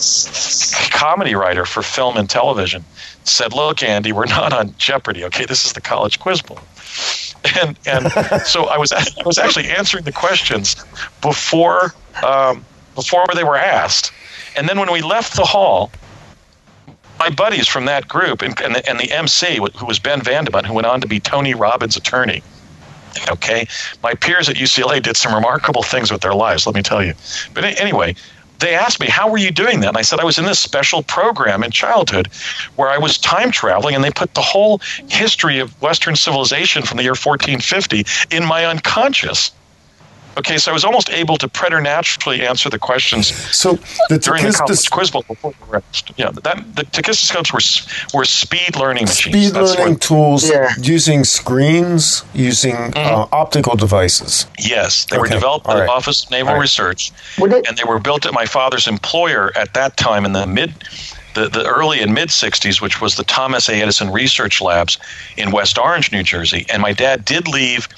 comedy writer for film and television, said, look, Andy, we're not on Jeopardy, okay? This is the college quiz bowl. And and so I was I was actually answering the questions before um, before they were asked. And then when we left the hall, my buddies from that group and, and, the, and the M C, who was Ben Vandebunt, who went on to be Tony Robbins' attorney, okay, my peers at U C L A did some remarkable things with their lives, let me tell you. But anyway, they asked me, how were you doing that? And I said, I was in this special program in childhood where I was time traveling, and they put the whole history of Western civilization from the year fourteen fifty in my unconscious. Okay, so I was almost able to preternaturally answer the questions. So the during the college Takistas, quiz book before the rest. Yeah, that the Takistascopes were were speed learning machines. speed That's learning what, tools Yeah. using screens, using uh, optical devices. Yes, they were Okay, developed by all the right. Office of Naval All right. Research, Would it- and they were built at my father's employer at that time in the mid, the, the early and mid sixties, which was the Thomas A. Edison Research Labs in West Orange, New Jersey. And my dad did leave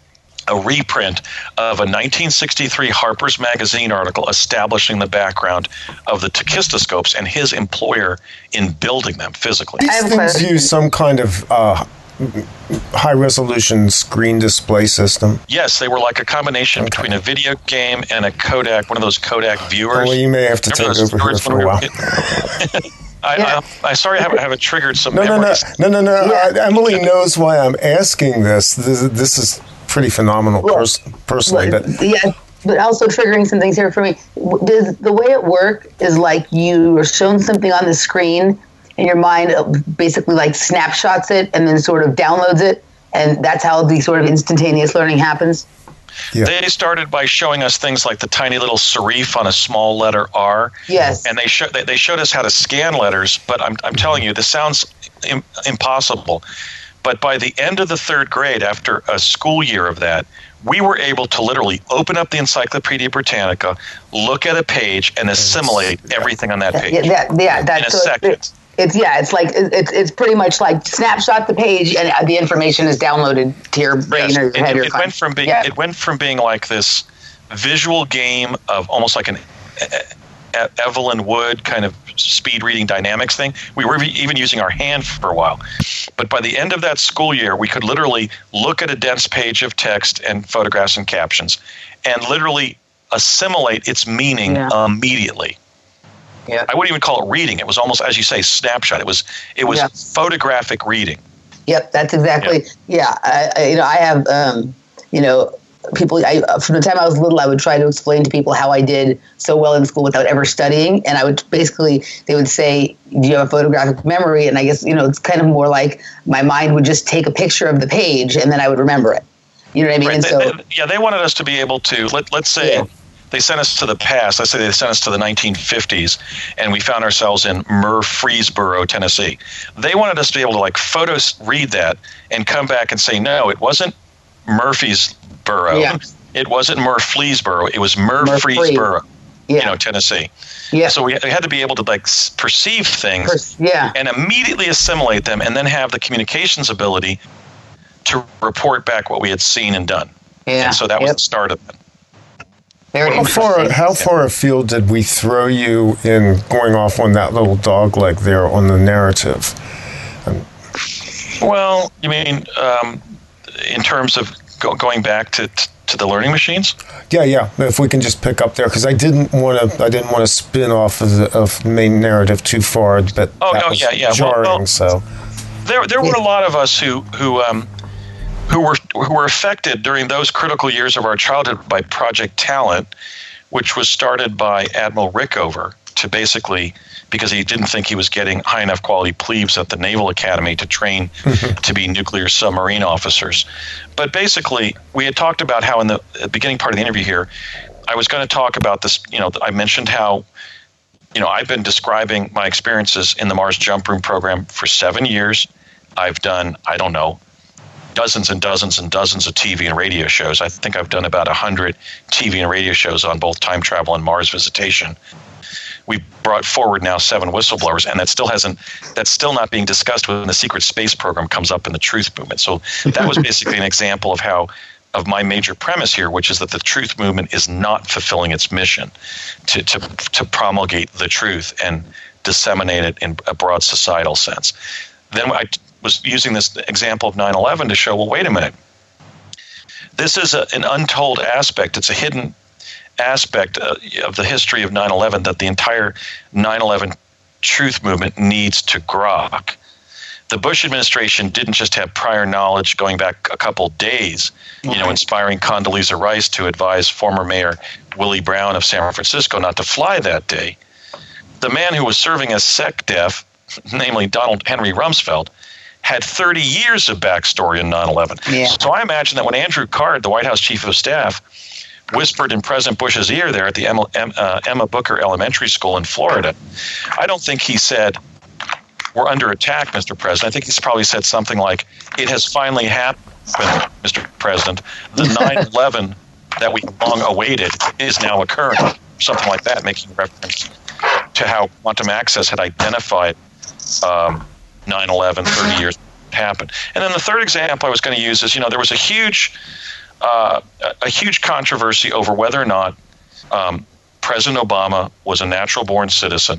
a reprint of a nineteen sixty-three Harper's Magazine article establishing the background of the Takistascopes and his employer in building them physically. These have a things question. use some kind of uh, high-resolution screen display system. Yes, they were like a combination between a video game and a Kodak, one of those Kodak viewers. Well, you may have to Remember take those over here viewers for when we a were while. kid- I, I, I sorry I haven't, haven't triggered some No, no, no, memories. no, no, no. Yeah. Uh, Emily knows why I'm asking this. This, this is pretty phenomenal, Well, pers- personally. But yeah, but also triggering some things here for me. W- Does the way it work is like you are shown something on the screen, and your mind uh, basically like snapshots it and then sort of downloads it, and that's how the sort of instantaneous learning happens. yeah. They started by showing us things like the tiny little serif on a small letter R. Yes. And they, show, they, they showed us how to scan letters, but I'm, I'm telling you, this sounds Im- impossible. But by the end of the third grade, after a school year of that, we were able to literally open up the Encyclopedia Britannica, look at a page, and assimilate everything on that page Yeah, that, yeah, that's in a so second. It, it's yeah, it's like it- it's it's pretty much like snapshot the page and the information is downloaded to your brain Yes, or it, your head. it, or it con- went from being yeah. it went from being like this visual game of almost like an E- E- Evelyn Wood kind of speed reading dynamics thing. We were even using our hand for a while, but by the end of that school year, we could literally look at a dense page of text and photographs and captions, and literally assimilate its meaning Yeah. immediately. Yeah. I wouldn't even call it reading. It was almost, as you say, snapshot. It was it was Yeah. photographic reading. Yep, that's exactly. Yeah, I, I, you know, I have, um, you know, people. I from the time I was little, I would try to explain to people how I did so well in school without ever studying, and I would basically, they would say, "Do you have a photographic memory?" And I guess you know, it's kind of more like my mind would just take a picture of the page, and then I would remember it. You know what I mean? Right. And They- so, they- yeah, they wanted us to be able to let let's say Yeah. they sent us to the past. Let's say they sent us to the nineteen fifties, and we found ourselves in Murfreesboro, Tennessee. They wanted us to be able to like photos read that and come back and say, no, it wasn't Murfreesboro. Yeah. It wasn't Murfreesboro. It was Murfreesboro, yeah, you know, Tennessee. yeah, So we, we had to be able to like s- perceive things Pers- yeah, and immediately assimilate them, and then have the communications ability to report back what we had seen and done. yeah. And so that was Yep. the start of it. Very How far, interesting. how far afield did we throw you in going off on that little dog leg there on the narrative? Well, you mean um, in terms of go, going back to, to the learning machines? Yeah, yeah. If we can just pick up there, because I didn't want to. I didn't want to spin off of the, of the main narrative too far, but Oh, that no, was yeah, yeah. Well, jarring. well- so There, there were a lot of us who who um, who were who were affected during those critical years of our childhood by Project Talent, which was started by Admiral Rickover to basically, because he didn't think he was getting high enough quality plebes at the Naval Academy to train to be nuclear submarine officers. But basically, we had talked about how in the beginning part of the interview here, I was going to talk about this. You know, I mentioned how, you know, I've been describing my experiences in the Mars Jump Room program for seven years. I've done, I don't know, dozens and dozens and dozens of T V and radio shows. I think I've done about one hundred T V and radio shows on both time travel and Mars visitation. We've brought forward now seven whistleblowers, and that still hasn't, that's still not being discussed when the secret space program comes up in the truth movement. So that was basically an example of how, of my major premise here, which is that the truth movement is not fulfilling its mission to, to, to promulgate the truth and disseminate it in a broad societal sense. Then I was using this example of nine eleven to show, well, wait a minute. This is a, an untold aspect. It's a hidden aspect uh, of the history of nine eleven that the entire nine eleven truth movement needs to grok. The Bush administration didn't just have prior knowledge going back a couple days, you know, inspiring Condoleezza Rice to advise former Mayor Willie Brown of San Francisco not to fly that day. The man who was serving as SecDef, namely Donald Henry Rumsfeld, had thirty years of backstory in nine eleven. Yeah. So I imagine that when Andrew Card, the White House Chief of Staff, whispered in President Bush's ear there at the Emma, uh, Emma Booker Elementary School in Florida. I don't think he said, "We're under attack, Mister President." I think he's probably said something like, "It has finally happened, Mister President. The nine eleven that we long awaited is now occurring." Something like that, making reference to how Quantum Access had identified um, nine eleven thirty years happened. And then the third example I was going to use is, you know, there was a huge, uh, a huge controversy over whether or not um, President Obama was a natural-born citizen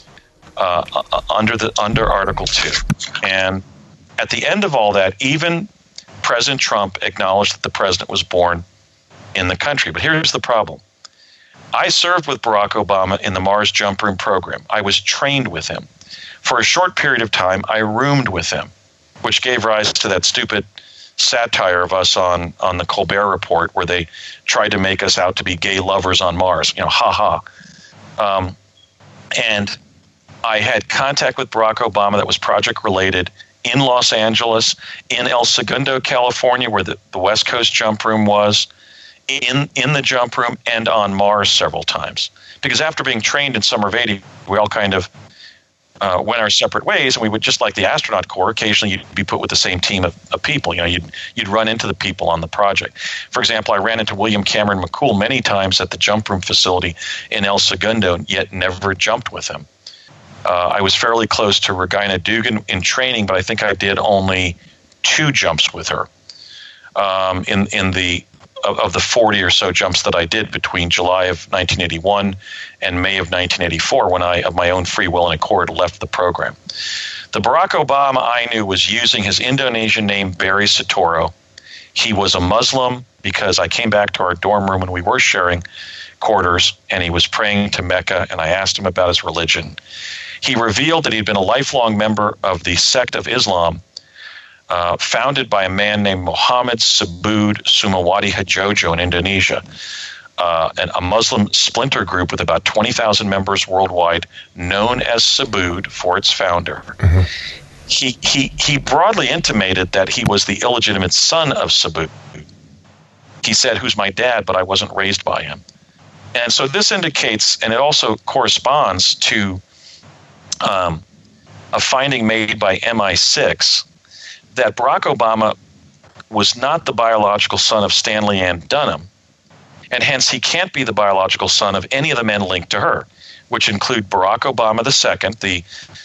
uh, under the under Article Two. And at the end of all that, even President Trump acknowledged that the president was born in the country. But here's the problem. I served with Barack Obama in the Mars Jump Room program. I was trained with him. For a short period of time, I roomed with him, which gave rise to that stupid satire of us on, on the Colbert Report, where they tried to make us out to be gay lovers on Mars. You know, ha ha. Um, and I had contact with Barack Obama that was project-related in Los Angeles, in El Segundo, California, where the, the West Coast Jump Room was, in in the jump room, and on Mars several times. Because after being trained in summer of eighty, we all kind of uh, went our separate ways, and we would, just like the astronaut corps, occasionally you'd be put with the same team of, of people. You know, you'd you'd run into the people on the project. For example, I ran into William Cameron McCool many times at the jump room facility in El Segundo, yet never jumped with him. Uh, I was fairly close to Regina Dugan in training, but I think I did only two jumps with her um, in in the Of, of the forty or so jumps that I did between July of nineteen eighty-one and May of nineteen eighty-four, when I, of my own free will and accord, left the program. The Barack Obama I knew was using his Indonesian name, Barry Sitoro. He was a Muslim, because I came back to our dorm room when we were sharing quarters, and he was praying to Mecca, and I asked him about his religion. He revealed that he'd been a lifelong member of the sect of Islam, Uh, founded by a man named Muhammad Subud Sumawati Hajojo in Indonesia, uh, and a Muslim splinter group with about twenty thousand members worldwide, known as Subud for its founder. Mm-hmm. He, he, he broadly intimated that he was the illegitimate son of Subud. He said, "Who's my dad, but I wasn't raised by him." And so this indicates, and it also corresponds to um, a finding made by M I six, that Barack Obama was not the biological son of Stanley Ann Dunham, and hence he can't be the biological son of any of the men linked to her, which include Barack Obama the second, the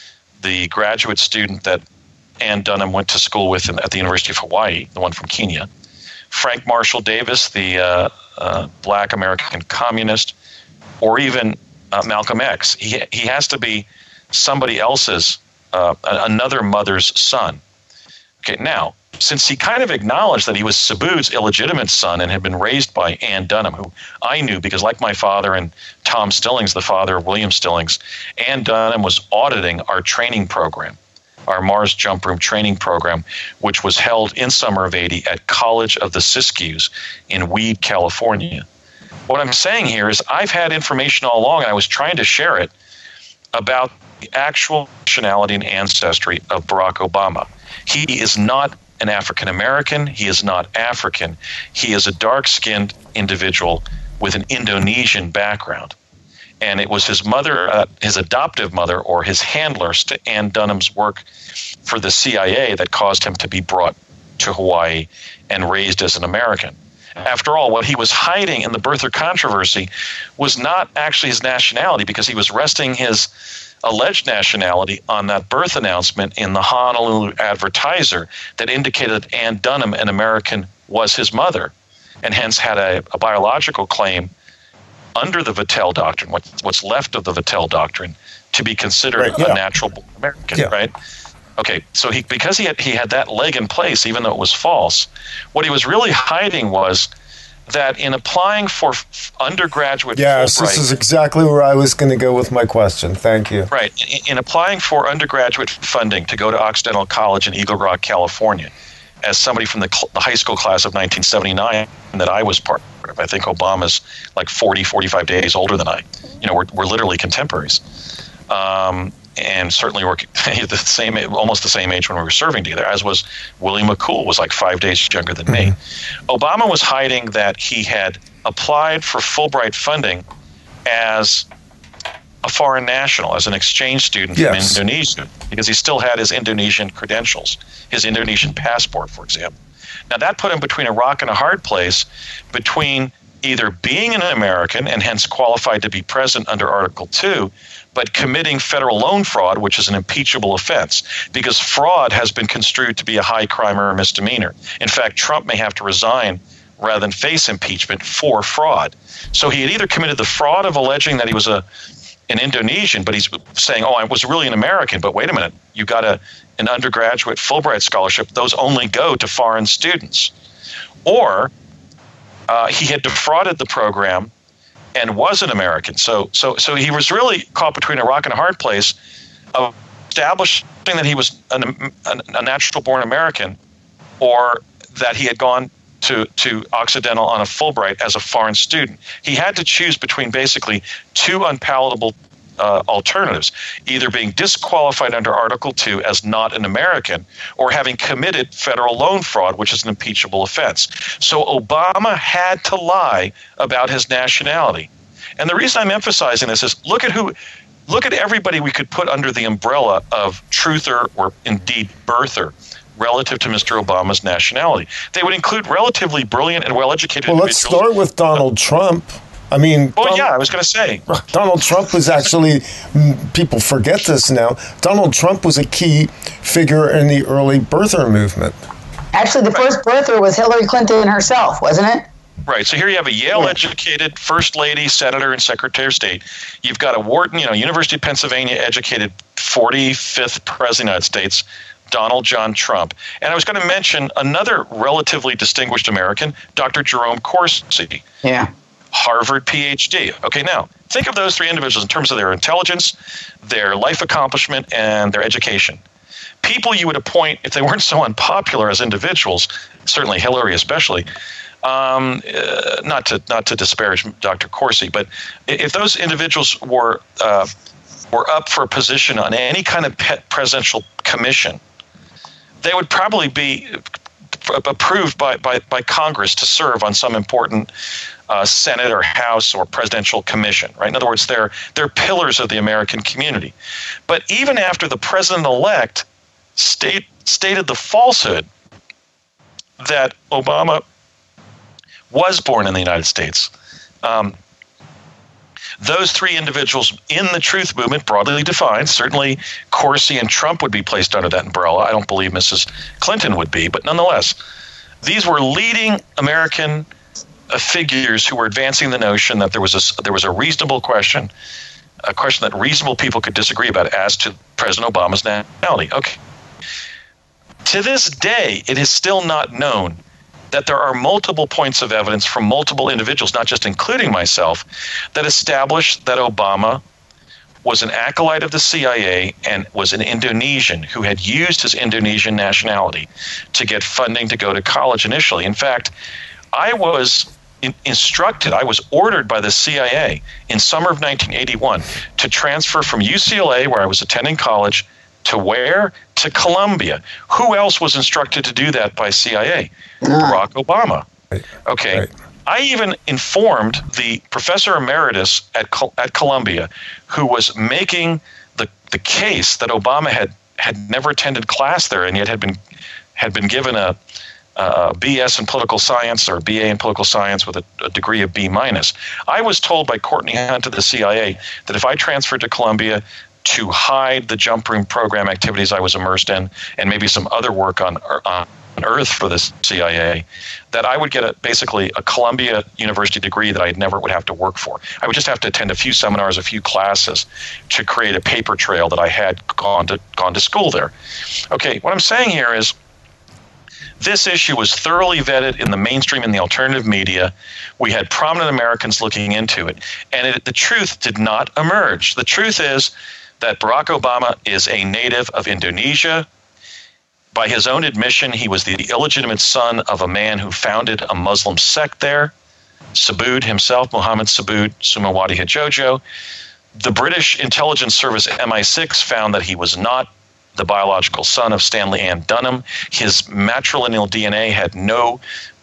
the graduate student that Ann Dunham went to school with in, at the University of Hawaii, the one from Kenya, Frank Marshall Davis, the uh, uh, black American communist, or even uh, Malcolm X. He, he has to be somebody else's, uh, another mother's son. Okay, now, since he kind of acknowledged that he was Subud's illegitimate son and had been raised by Ann Dunham, who I knew because, like my father and Tom Stillings, the father of William Stillings, Ann Dunham was auditing our training program, our Mars Jump Room training program, which was held in summer of eighty at College of the Siskiyous in Weed, California. What I'm saying here is I've had information all along, and I was trying to share it, about the actual nationality and ancestry of Barack Obama. He is not an African American. He is not African. He is a dark-skinned individual with an Indonesian background. And it was his mother, uh, his adoptive mother, or his handler, Ann Dunham's work for the C I A that caused him to be brought to Hawaii and raised as an American. After all, what he was hiding in the birther controversy was not actually his nationality, because he was resting his alleged nationality on that birth announcement in the Honolulu Advertiser that indicated that Ann Dunham, an American, was his mother, and hence had a, a biological claim under the Vattel Doctrine, what, what's left of the Vattel Doctrine, to be considered right, yeah. a natural American, yeah. right? Okay, so he because he had, he had that leg in place, even though it was false, what he was really hiding was that in applying for f- undergraduate yes, Fulbright, this is exactly where I was going to go with my question. Thank you. Right. In, in applying for undergraduate funding to go to Occidental College in Eagle Rock, California, as somebody from the, cl- the high school class of nineteen seventy-nine that I was part of, I think Obama's like forty, forty-five days older than I. You know, we're, we're literally contemporaries. Um, and certainly we're the same, almost the same age when we were serving together, as was William McCool, was like five days younger than me. Mm-hmm. Obama was hiding that he had applied for Fulbright funding as a foreign national, as an exchange student Yes. from Indonesia, because he still had his Indonesian credentials, his Indonesian passport, for example. Now, that put him between a rock and a hard place, between either being an American and hence qualified to be present under Article two, but committing federal loan fraud, which is an impeachable offense, because fraud has been construed to be a high crime or a misdemeanor. In fact, Trump may have to resign rather than face impeachment for fraud. So he had either committed the fraud of alleging that he was a an Indonesian, but he's saying, oh, I was really an American, but wait a minute, you got a an undergraduate Fulbright scholarship, those only go to foreign students. Or uh, he had defrauded the program and was an American. So so so he was really caught between a rock and a hard place of establishing that he was an, an, a natural-born American, or that he had gone to, to Occidental on a Fulbright as a foreign student. He had to choose between basically two unpalatable uh, alternatives, either being disqualified under Article two as not an American, or having committed federal loan fraud, which is an impeachable offense. So Obama had to lie about his nationality. And the reason I'm emphasizing this is look at who, look at everybody we could put under the umbrella of truther or indeed birther relative to Mister Obama's nationality. They would include relatively brilliant and well-educated Well, let's individuals. start with Donald Trump. I mean, Well, Donald, yeah, I was going to say. Donald Trump was actually, mm, people forget this now, Donald Trump was a key figure in the early birther movement. Actually, the first birther was Hillary Clinton herself, wasn't it? Right. So here you have a Yale-educated First Lady, Senator, and Secretary of State. You've got a Wharton, you know, University of Pennsylvania-educated forty-fifth President of the United States, Donald John Trump. And I was going to mention another relatively distinguished American, Doctor Jerome Corsi. Yeah. Harvard P H D. Okay, now, think of those three individuals in terms of their intelligence, their life accomplishment, and their education. People you would appoint, if they weren't so unpopular as individuals, certainly Hillary especially, um, uh, not to not to disparage Doctor Corsi, but if those individuals were uh, were up for a position on any kind of presidential commission, they would probably be approved by, by, by Congress to serve on some important uh, Senate or House or presidential commission, right? In other words, they're, they're pillars of the American community. But even after the president-elect state, stated the falsehood that Obama was born in the United States, um, those three individuals in the truth movement, broadly defined, certainly Corsi and Trump would be placed under that umbrella. I don't believe Missus Clinton would be, but nonetheless, these were leading American uh, figures who were advancing the notion that there was a, there was a reasonable question, a question that reasonable people could disagree about as to President Obama's nationality. Okay. To this day, it is still not known that there are multiple points of evidence from multiple individuals, not just including myself, that establish that Obama was an acolyte of the C I A and was an Indonesian who had used his Indonesian nationality to get funding to go to college initially. In fact, I was in, instructed, I was ordered by the C I A in summer of nineteen eighty-one to transfer from U C L A, where I was attending college, to where? To Columbia. Who else was instructed to do that by C I A? No. Barack Obama. Okay. Right. I even informed the professor emeritus at Col- at Columbia, who was making the the case that Obama had had never attended class there and yet had been had been given a, a B S in political science or B A in political science with a, a degree of B minus. I was told by Courtney Hunt of the C I A that if I transferred to Columbia to hide the jump room program activities I was immersed in, and maybe some other work on, on Earth for the C I A, that I would get a, basically a Columbia University degree that I never would have to work for. I would just have to attend a few seminars, a few classes to create a paper trail that I had gone to gone to school there. Okay, what I'm saying here is this issue was thoroughly vetted in the mainstream and the alternative media. We had prominent Americans looking into it, and it, the truth did not emerge. The truth is that Barack Obama is a native of Indonesia. By his own admission, he was the illegitimate son of a man who founded a Muslim sect there, Subud himself, Muhammad Subud Sumawati Hadjojo. The British intelligence service M I six found that he was not the biological son of Stanley Ann Dunham. His matrilineal D N A had no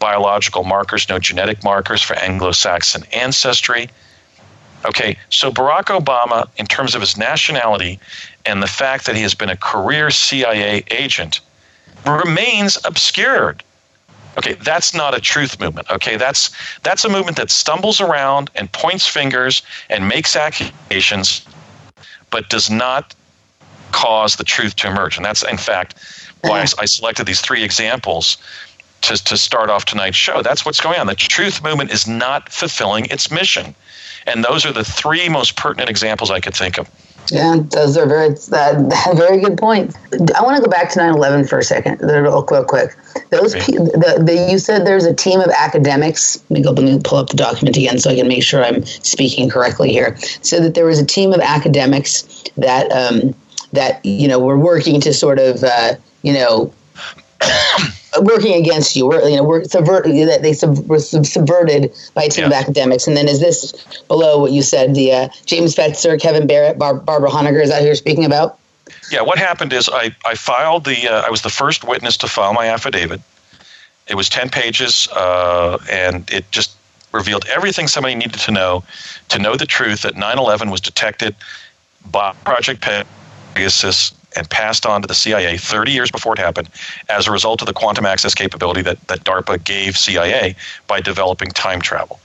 biological markers, no genetic markers for Anglo-Saxon ancestry. Okay, so Barack Obama, in terms of his nationality and the fact that he has been a career C I A agent, remains obscured. Okay, that's not a truth movement. Okay, that's that's a movement that stumbles around and points fingers and makes accusations, but does not cause the truth to emerge. And that's, in fact, why I, I selected these three examples to, to start off tonight's show. That's what's going on. The truth movement is not fulfilling its mission. And those are the three most pertinent examples I could think of. Yeah, those are very uh, very good points. I want to go back to nine eleven for a second, real quick. quick. Those pe- the, the you said there's a team of academics. Let me go. Let me pull up the document again so I can make sure I'm speaking correctly here. So that there was a team of academics that um, that you know were working to sort of uh, you know. working against you, you know, we're subvert, they sub, were sub, subverted by a team yeah. of academics. And then is this below what you said, the uh, James Fetzer, Kevin Barrett, Bar- Barbara Honegger, is that who you're speaking about? Yeah, what happened is I, I filed the, uh, I was the first witness to file my affidavit. It was ten pages, uh, and it just revealed everything somebody needed to know to know the truth that nine eleven was detected by Project Pegasus and passed on to the C I A thirty years before it happened as a result of the quantum access capability that, that DARPA gave C I A by developing time travel.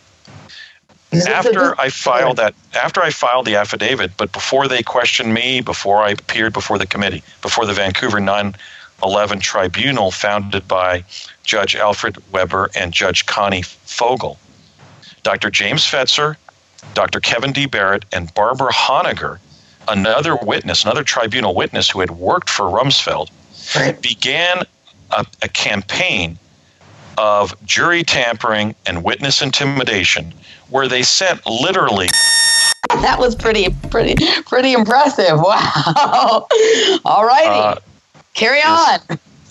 After I filed that, after I filed the affidavit, but before they questioned me, before I appeared before the committee, before the Vancouver nine eleven Tribunal founded by Judge Alfred Weber and Judge Connie Fogel, Doctor James Fetzer, Doctor Kevin D. Barrett, and Barbara Honegger, another witness, another tribunal witness who had worked for Rumsfeld, right. began a, a campaign of jury tampering and witness intimidation, where they sent literally. That was pretty, pretty, pretty impressive. Wow. All righty. Uh, Carry on.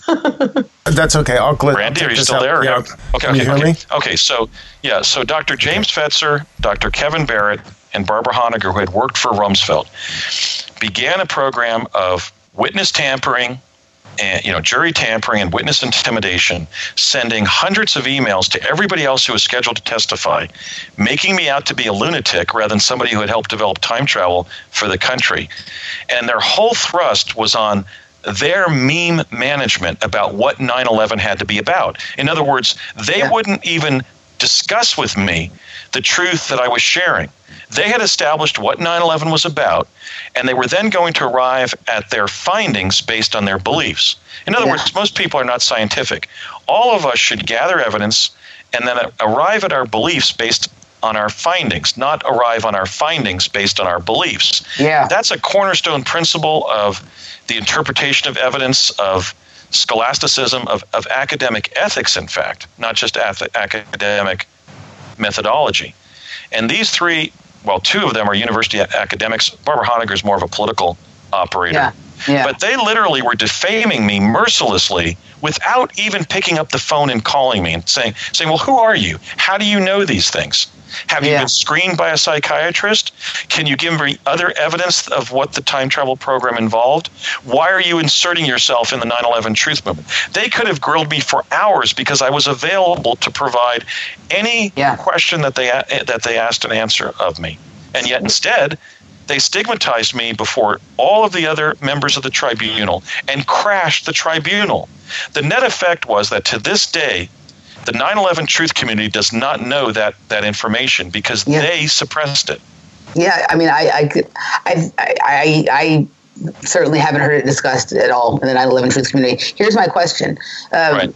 That's okay. I'll glitch. Randy, are you still out. there? Yeah. Okay. Can you okay, hear okay. me? Okay. So, yeah. So, Doctor James Fetzer, Doctor Kevin Barrett, and Barbara Honegger, who had worked for Rumsfeld, began a program of witness tampering, and you know, jury tampering and witness intimidation, sending hundreds of emails to everybody else who was scheduled to testify, making me out to be a lunatic rather than somebody who had helped develop time travel for the country. And their whole thrust was on their meme management about what nine eleven had to be about. In other words, they yeah. wouldn't even discuss with me the truth that I was sharing. They had established what nine eleven was about, and they were then going to arrive at their findings based on their beliefs. In other yeah. words, most people are not scientific. All of us should gather evidence and then arrive at our beliefs based on our findings, not arrive on our findings based on our beliefs. Yeah. That's a cornerstone principle of the interpretation of evidence, of scholasticism, of, of academic ethics, in fact, not just ath- academic methodology. And these three, well, two of them are university academics. Barbara Honegger is more of a political operator. Yeah. Yeah. But they literally were defaming me mercilessly without even picking up the phone and calling me and saying, saying, well, who are you? How do you know these things? Have you yeah. been screened by a psychiatrist? Can you give me other evidence of what the time travel program involved? Why are you inserting yourself in the nine eleven truth movement? They could have grilled me for hours because I was available to provide any yeah. question that they that they asked an answer of me. And yet instead, they stigmatized me before all of the other members of the tribunal and crashed the tribunal. The net effect was that to this day, the nine eleven truth community does not know that that information because yeah. they suppressed it. Yeah, I mean, I I, could, I I I certainly haven't heard it discussed at all in the nine eleven truth community. Here's my question. Um, right.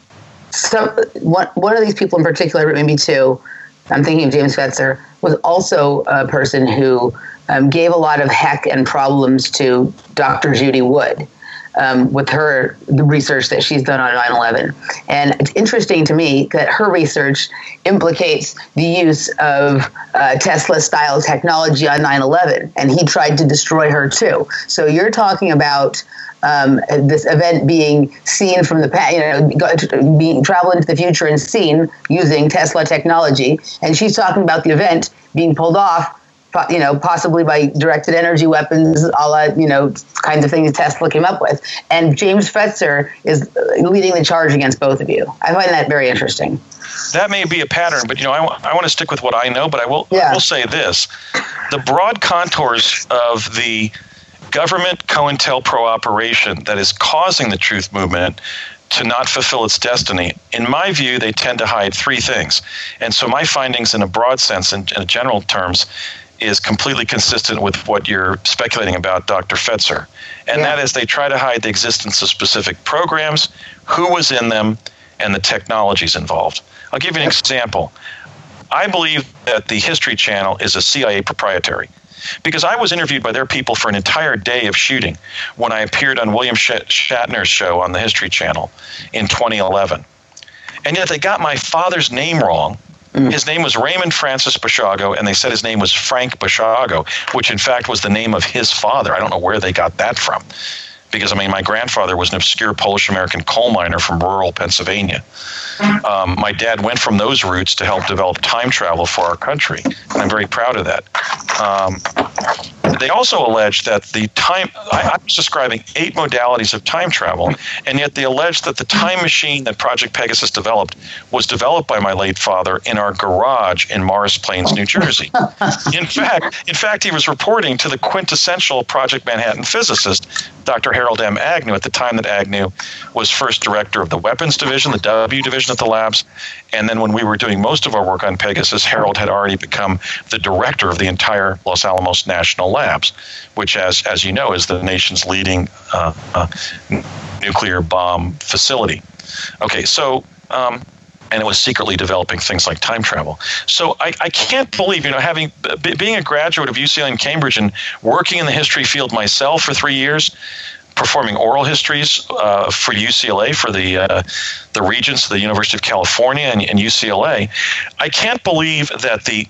So one, one of these people in particular, maybe two, I'm thinking of James Fetzer, was also a person who um, gave a lot of heck and problems to Doctor Judy Wood. Um, with her the research that she's done on nine eleven. And it's interesting to me that her research implicates the use of uh, Tesla-style technology on nine eleven, and he tried to destroy her too. So you're talking about um, this event being seen from the past, you know, being travel into the future and seen using Tesla technology, and she's talking about the event being pulled off you know, possibly by directed energy weapons, all that, you know, kinds of things Tesla came up with. And James Fetzer is leading the charge against both of you. I find that very interesting. That may be a pattern, but, you know, I, w- I want to stick with what I know, but I will, yeah. I will say this. The broad contours of the government COINTELPRO operation that is causing the truth movement to not fulfill its destiny, in my view, they tend to hide three things. And so my findings in a broad sense, in, in general terms, is completely consistent with what you're speculating about, Doctor Fetzer. And yeah. that is they try to hide the existence of specific programs, who was in them, and the technologies involved. I'll give you an example. I believe that the History Channel is a C I A proprietary, because I was interviewed by their people for an entire day of shooting when I appeared on William Shatner's show on the History Channel in twenty eleven. And yet they got my father's name wrong. Mm. His name was Raymond Francis Basiago, and they said his name was Frank Basiago, which in fact was the name of his father. I don't know where they got that from. Because, I mean, my grandfather was an obscure Polish-American coal miner from rural Pennsylvania. Um, my dad went from those roots to help develop time travel for our country, and I'm very proud of that. Um, they also allege that the time, I, I was describing eight modalities of time travel, and yet they allege that the time machine that Project Pegasus developed was developed by my late father in our garage in Morris Plains, New Jersey. In fact, in fact, he was reporting to the quintessential Project Manhattan physicist, Doctor Harold M. Agnew, at the time that Agnew was first director of the weapons division, the W division at the labs. And then when we were doing most of our work on Pegasus, Harold had already become the director of the entire Los Alamos National Labs, which, as as you know, is the nation's leading uh, uh, nuclear bomb facility. Okay, so... Um, and it was secretly developing things like time travel. So I, I can't believe, you know, having b- being a graduate of U C L A and Cambridge and working in the history field myself for three years, performing oral histories uh, for U C L A, for the uh, the regents of the University of California and, and U C L A, I can't believe that the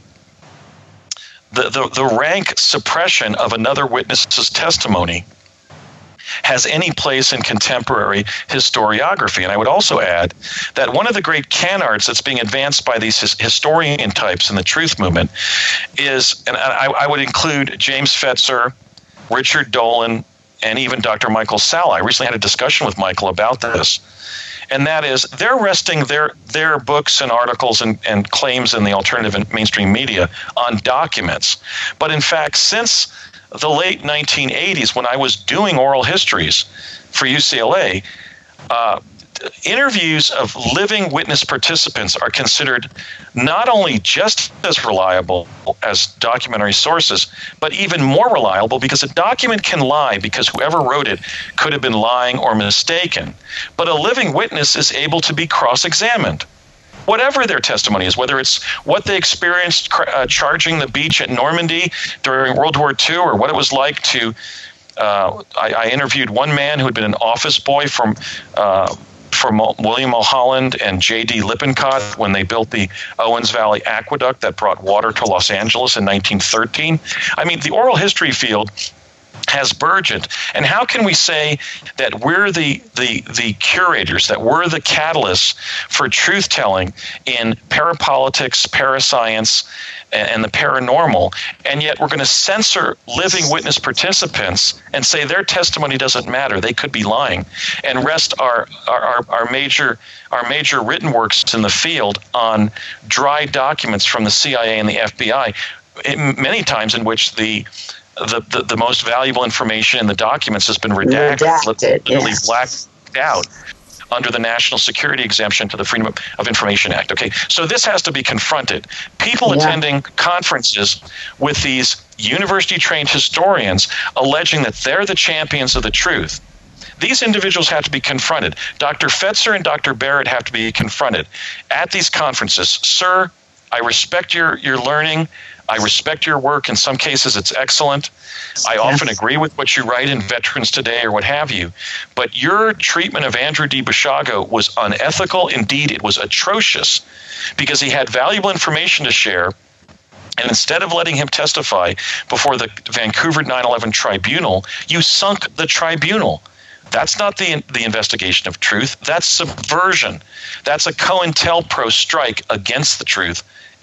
the the, the rank suppression of another witness's testimony has any place in contemporary historiography. And I would also add that one of the great canards that's being advanced by these his, historian types in the truth movement is, and I, I would include James Fetzer, Richard Dolan, and even Doctor Michael Salla. I recently had a discussion with Michael about this. And that is, they're resting their their books and articles and, and claims in the alternative and mainstream media on documents. But in fact, since the late nineteen eighties, when I was doing oral histories for U C L A, uh, interviews of living witness participants are considered not only just as reliable as documentary sources, but even more reliable, because a document can lie because whoever wrote it could have been lying or mistaken. But a living witness is able to be cross-examined, whatever their testimony is, whether it's what they experienced uh, charging the beach at Normandy during World War Two, or what it was like to, uh, I, I interviewed one man who had been an office boy from uh, from William Mulholland and J D Lippincott when they built the Owens Valley Aqueduct that brought water to Los Angeles in nineteen thirteen. I mean, the oral history field has burgeoned. And how can we say that we're the, the, the curators, that we're the catalysts for truth-telling in parapolitics, parascience, and, and the paranormal, and yet we're going to censor living witness participants and say their testimony doesn't matter, they could be lying, and rest our, our, our, our major our major written works in the field on dry documents from the C I A and the F B I, many times in which the The, the, the most valuable information in the documents has been redacted, redacted literally yes. blacked out under the National Security Exemption to the Freedom of Information Act. Okay, so this has to be confronted. People yeah. attending conferences with these university-trained historians alleging that they're the champions of the truth. These individuals have to be confronted. Doctor Fetzer and Doctor Barrett have to be confronted at these conferences. Sir, I respect your, your learning. I respect your work. In some cases, it's excellent. I yes. often agree with what you write in Veterans Today or what have you. But your treatment of Andrew D. Basiago was unethical. Indeed, it was atrocious, because he had valuable information to share. And instead of letting him testify before the Vancouver nine eleven tribunal, you sunk the tribunal. That's not the the investigation of truth. That's subversion. That's a COINTELPRO strike against the truth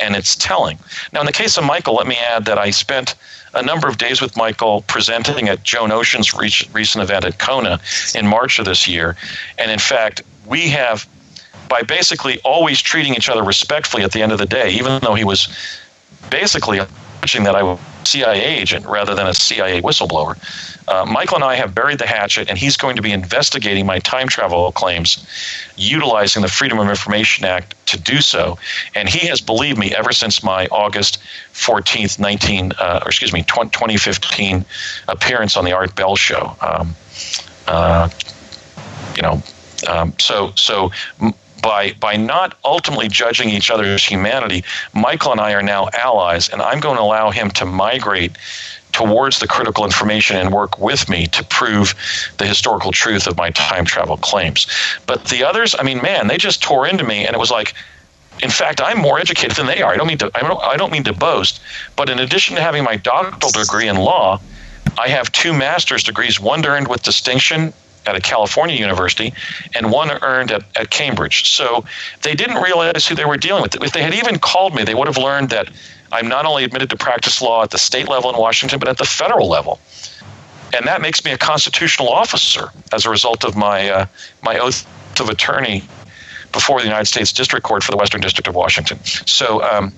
and it's telling. Now, in the case of Michael, let me add that I spent a number of days with Michael presenting at Joan Ocean's recent event at Kona in March of this year. And in fact, we have, by basically always treating each other respectfully at the end of the day, even though he was basically alleging that I was a C I A agent rather than a C I A whistleblower, uh, Michael and I have buried the hatchet, and he's going to be investigating my time travel claims, utilizing the Freedom of Information Act to do so. And he has believed me ever since my August fourteenth, nineteen, uh, or excuse me, twenty fifteen appearance on the Art Bell Show. Um, uh, you know, um, so so. By by not ultimately judging each other's humanity, Michael and I are now allies, and I'm going to allow him to migrate towards the critical information and work with me to prove the historical truth of my time travel claims. But the others, I mean, man, they just tore into me, and it was like, in fact, I'm more educated than they are. I don't mean to I don't, I don't mean to boast, but in addition to having my doctoral degree in law, I have two master's degrees, one earned with distinction at a California university, and one earned at, at Cambridge. So they didn't realize who they were dealing with. If they had even called me, they would have learned that I'm not only admitted to practice law at the state level in Washington, but at the federal level. And that makes me a constitutional officer as a result of my uh, my oath of attorney before the United States District Court for the Western District of Washington. So um,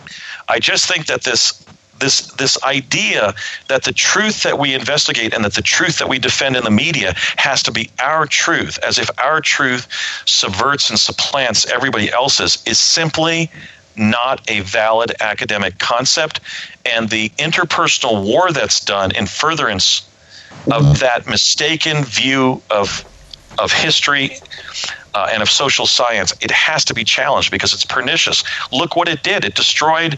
I just think that this This this idea that the truth that we investigate and that the truth that we defend in the media has to be our truth, as if our truth subverts and supplants everybody else's, is simply not a valid academic concept. And the interpersonal war that's done in furtherance of that mistaken view of of history uh, and of social science, it has to be challenged because it's pernicious. Look what it did. It destroyed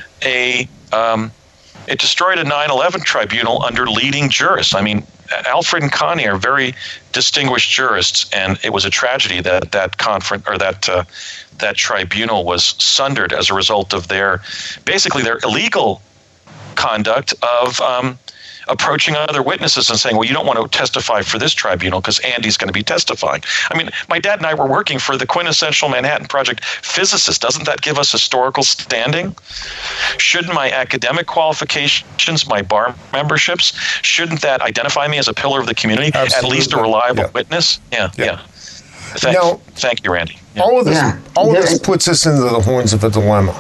a um, it destroyed a nine eleven tribunal under leading jurists. I mean, Alfred and Connie are very distinguished jurists, and it was a tragedy that that conference or that uh, that tribunal was sundered as a result of their basically their illegal conduct of um, approaching other witnesses and saying, well, you don't want to testify for this tribunal because Andy's going to be testifying. I mean, my dad and I were working for the quintessential Manhattan Project physicists. Doesn't that give us historical standing? Shouldn't my academic qualifications, my bar memberships, shouldn't that identify me as a pillar of the community, Absolutely. at least a reliable Yeah. witness? Yeah, yeah. Yeah. Thank, Now- thank you, Randy. Yeah. All of this, Yeah. all of this There- puts us into the horns of a dilemma.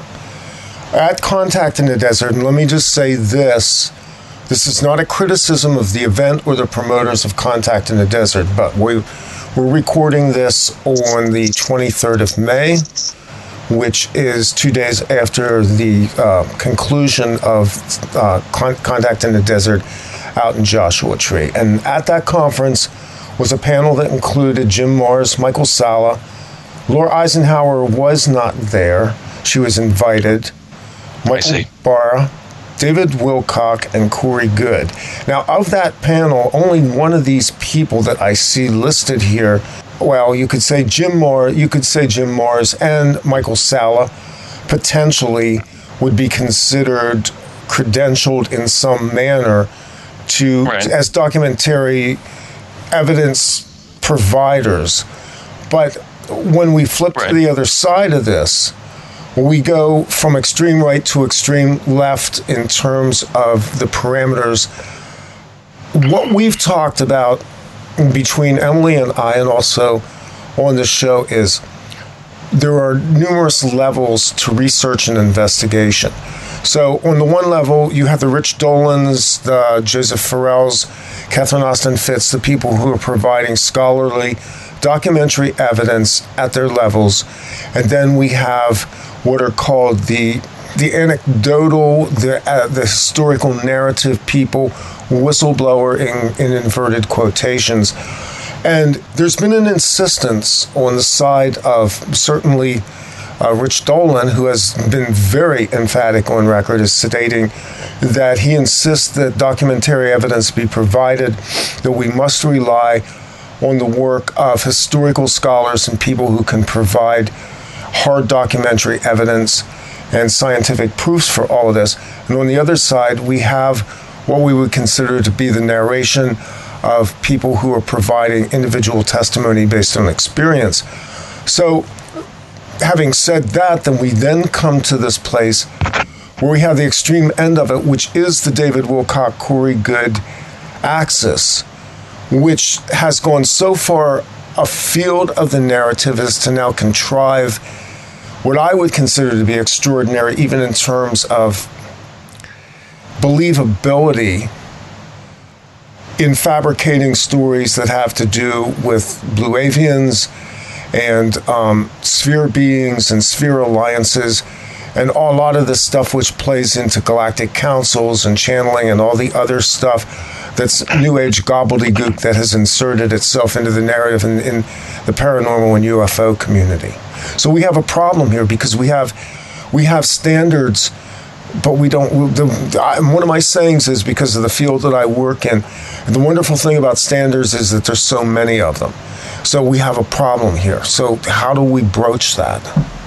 At Contact in the Desert, and let me just say this, this is not a criticism of the event or the promoters of Contact in the Desert, but we, we're recording this on the twenty-third of May, which is two days after the uh, conclusion of uh, Con- Contact in the Desert out in Joshua Tree. And at that conference was a panel that included Jim Marrs, Michael Salla. Laura Eisenhower was not there. She was invited. Michael see. Barra, David Wilcock, and Corey Good. Now, of that panel, only one of these people that I see listed here, well, you could say Jim Marrs, you could say Jim Marrs and Michael Salla potentially would be considered credentialed in some manner to Right. as documentary evidence providers. But when we flip Right. to the other side of this, we go from extreme right to extreme left in terms of the parameters. What we've talked about between Emily and I, and also on the show, is there are numerous levels to research and investigation. So on the one level, you have the Rich Dolans, the Joseph Farrells, Catherine Austin Fitts, the people who are providing scholarly documentary evidence at their levels. And then we have what are called the the anecdotal, the uh, the historical narrative people, whistleblower in, in inverted quotations. And there's been an insistence on the side of certainly uh, Rich Dolan, who has been very emphatic on record, as stating that he insists that documentary evidence be provided, that we must rely on the work of historical scholars and people who can provide hard documentary evidence and scientific proofs for all of this. And on the other side, we have what we would consider to be the narration of people who are providing individual testimony based on experience. So having said that, then we then come to this place where we have the extreme end of it, which is the David Wilcock, Corey Goode axis, which has gone so far afield of the narrative as to now contrive what I would consider to be extraordinary, even in terms of believability in fabricating stories that have to do with blue avians and um, sphere beings and sphere alliances and a lot of the stuff which plays into galactic councils and channeling and all the other stuff that's New Age gobbledygook that has inserted itself into the narrative in, in the paranormal and U F O community. So we have a problem here because we have we have standards, but we don't. The, I, one of my sayings is, because of the field that I work in, the wonderful thing about standards is that there's so many of them. So we have a problem here. So how do we broach that?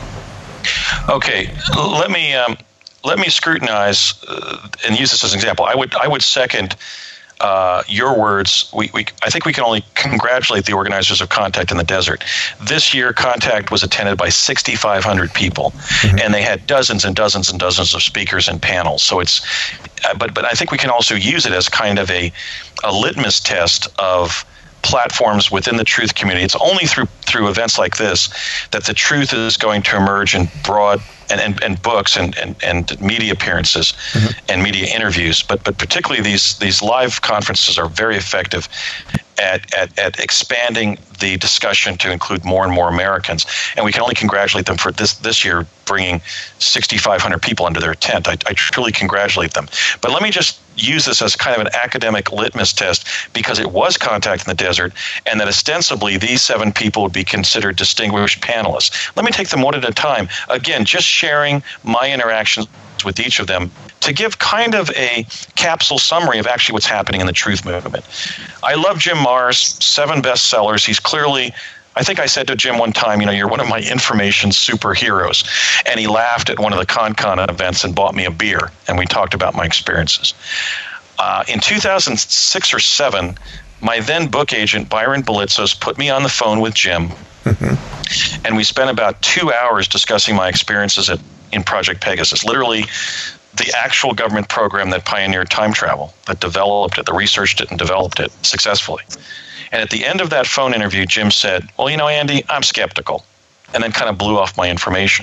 Okay, let me um, let me scrutinize uh, and use this as an example. I would I would second uh, your words. We, we I think we can only congratulate the organizers of Contact in the Desert. This year, Contact was attended by sixty-five hundred people, mm-hmm. and they had dozens and dozens and dozens of speakers and panels. So it's, uh, but but I think we can also use it as kind of a a litmus test of platforms within the truth community. It's only through through events like this that the truth is going to emerge in broad and, and, and books and, and, and media appearances mm-hmm. and media interviews. But but particularly these these live conferences are very effective at, at, at expanding the discussion to include more and more Americans. And we can only congratulate them for this this year bringing sixty-five hundred people under their tent. I, I truly congratulate them. But let me just use this as kind of an academic litmus test, because it was Contact in the Desert, and that ostensibly these seven people would be considered distinguished panelists. Let me take them one at a time. Again, just sharing my interactions with each of them to give kind of a capsule summary of actually what's happening in the truth movement. I love Jim Marrs, seven bestsellers. He's clearly, I think I said to Jim one time, you know, you're one of my information superheroes. And he laughed at one of the ConCon events and bought me a beer, and we talked about my experiences. Uh, in two thousand six or seven, my then book agent, Byron Belitzos, put me on the phone with Jim, mm-hmm. and we spent about two hours discussing my experiences at, in Project Pegasus, literally the actual government program that pioneered time travel, that developed it, that researched it and developed it successfully. And at the end of that phone interview, Jim said, well, you know, Andy, I'm skeptical, and then kind of blew off my information.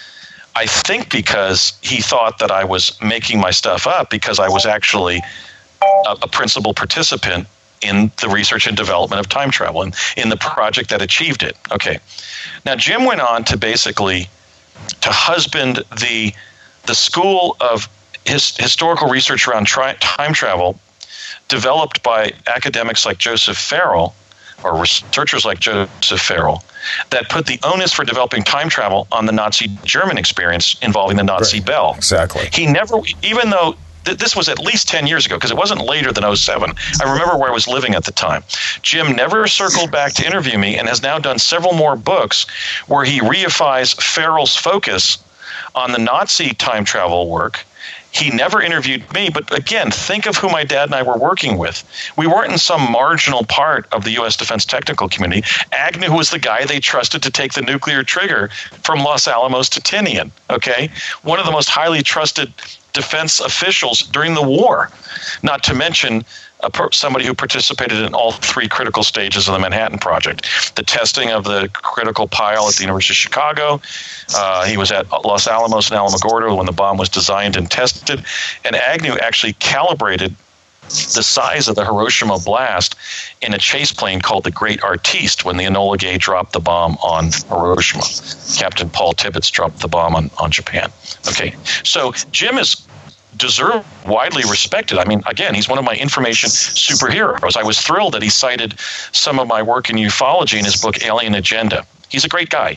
I think because he thought that I was making my stuff up because I was actually a, a principal participant in the research and development of time travel and in the project that achieved it. Okay. Now, Jim went on to basically to husband the the school of his, historical research around tri- time travel developed by academics like Joseph Farrell, or researchers like Joseph Farrell, that put the onus for developing time travel on the Nazi German experience involving the Nazi right. Bell. Exactly. He never, even though th- this was at least ten years ago, because it wasn't later than oh seven. I remember where I was living at the time. Jim never circled back to interview me and has now done several more books where he reifies Farrell's focus on the Nazi time travel work. He never interviewed me, but again, think of who my dad and I were working with. We weren't in some marginal part of the U S defense technical community. Agnew was the guy they trusted to take the nuclear trigger from Los Alamos to Tinian, okay? One of the most highly trusted defense officials during the war, not to mention a per- somebody who participated in all three critical stages of the Manhattan Project. The testing of the critical pile at the University of Chicago. Uh, he was at Los Alamos and Alamogordo when the bomb was designed and tested. And Agnew actually calibrated the size of the Hiroshima blast in a chase plane called the Great Artiste when the Enola Gay dropped the bomb on Hiroshima. Captain Paul Tibbets dropped the bomb on, on Japan. Okay, so Jim is deserved, widely respected. I mean, again, he's one of my information superheroes. I was thrilled that he cited some of my work in ufology in his book, Alien Agenda. He's a great guy.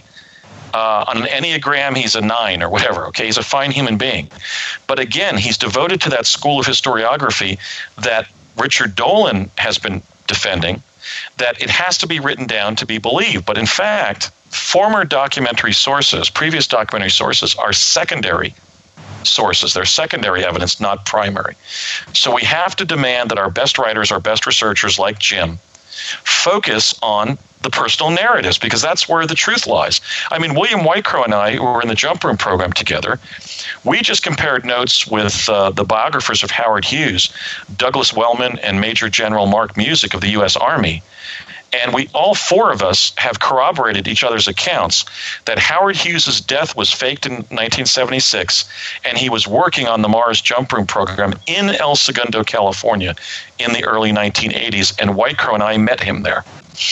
Uh, on an Enneagram, he's a nine or whatever, okay? He's a fine human being. But again, he's devoted to that school of historiography that Richard Dolan has been defending, that it has to be written down to be believed. But in fact, former documentary sources, previous documentary sources, are secondary sources. They're secondary evidence, not primary. So we have to demand that our best writers, our best researchers like Jim, focus on the personal narratives, because that's where the truth lies. I mean, William Whitecrow and I, who were in the Jump Room program together, we just compared notes with uh, the biographers of Howard Hughes, Douglas Wellman, and Major General Mark Music of the U S Army. And we, all four of us, have corroborated each other's accounts that Howard Hughes' death was faked in nineteen seventy-six, and he was working on the Mars Jump Room program in El Segundo, California, in the early nineteen eighties, and Whitecrow and I met him there.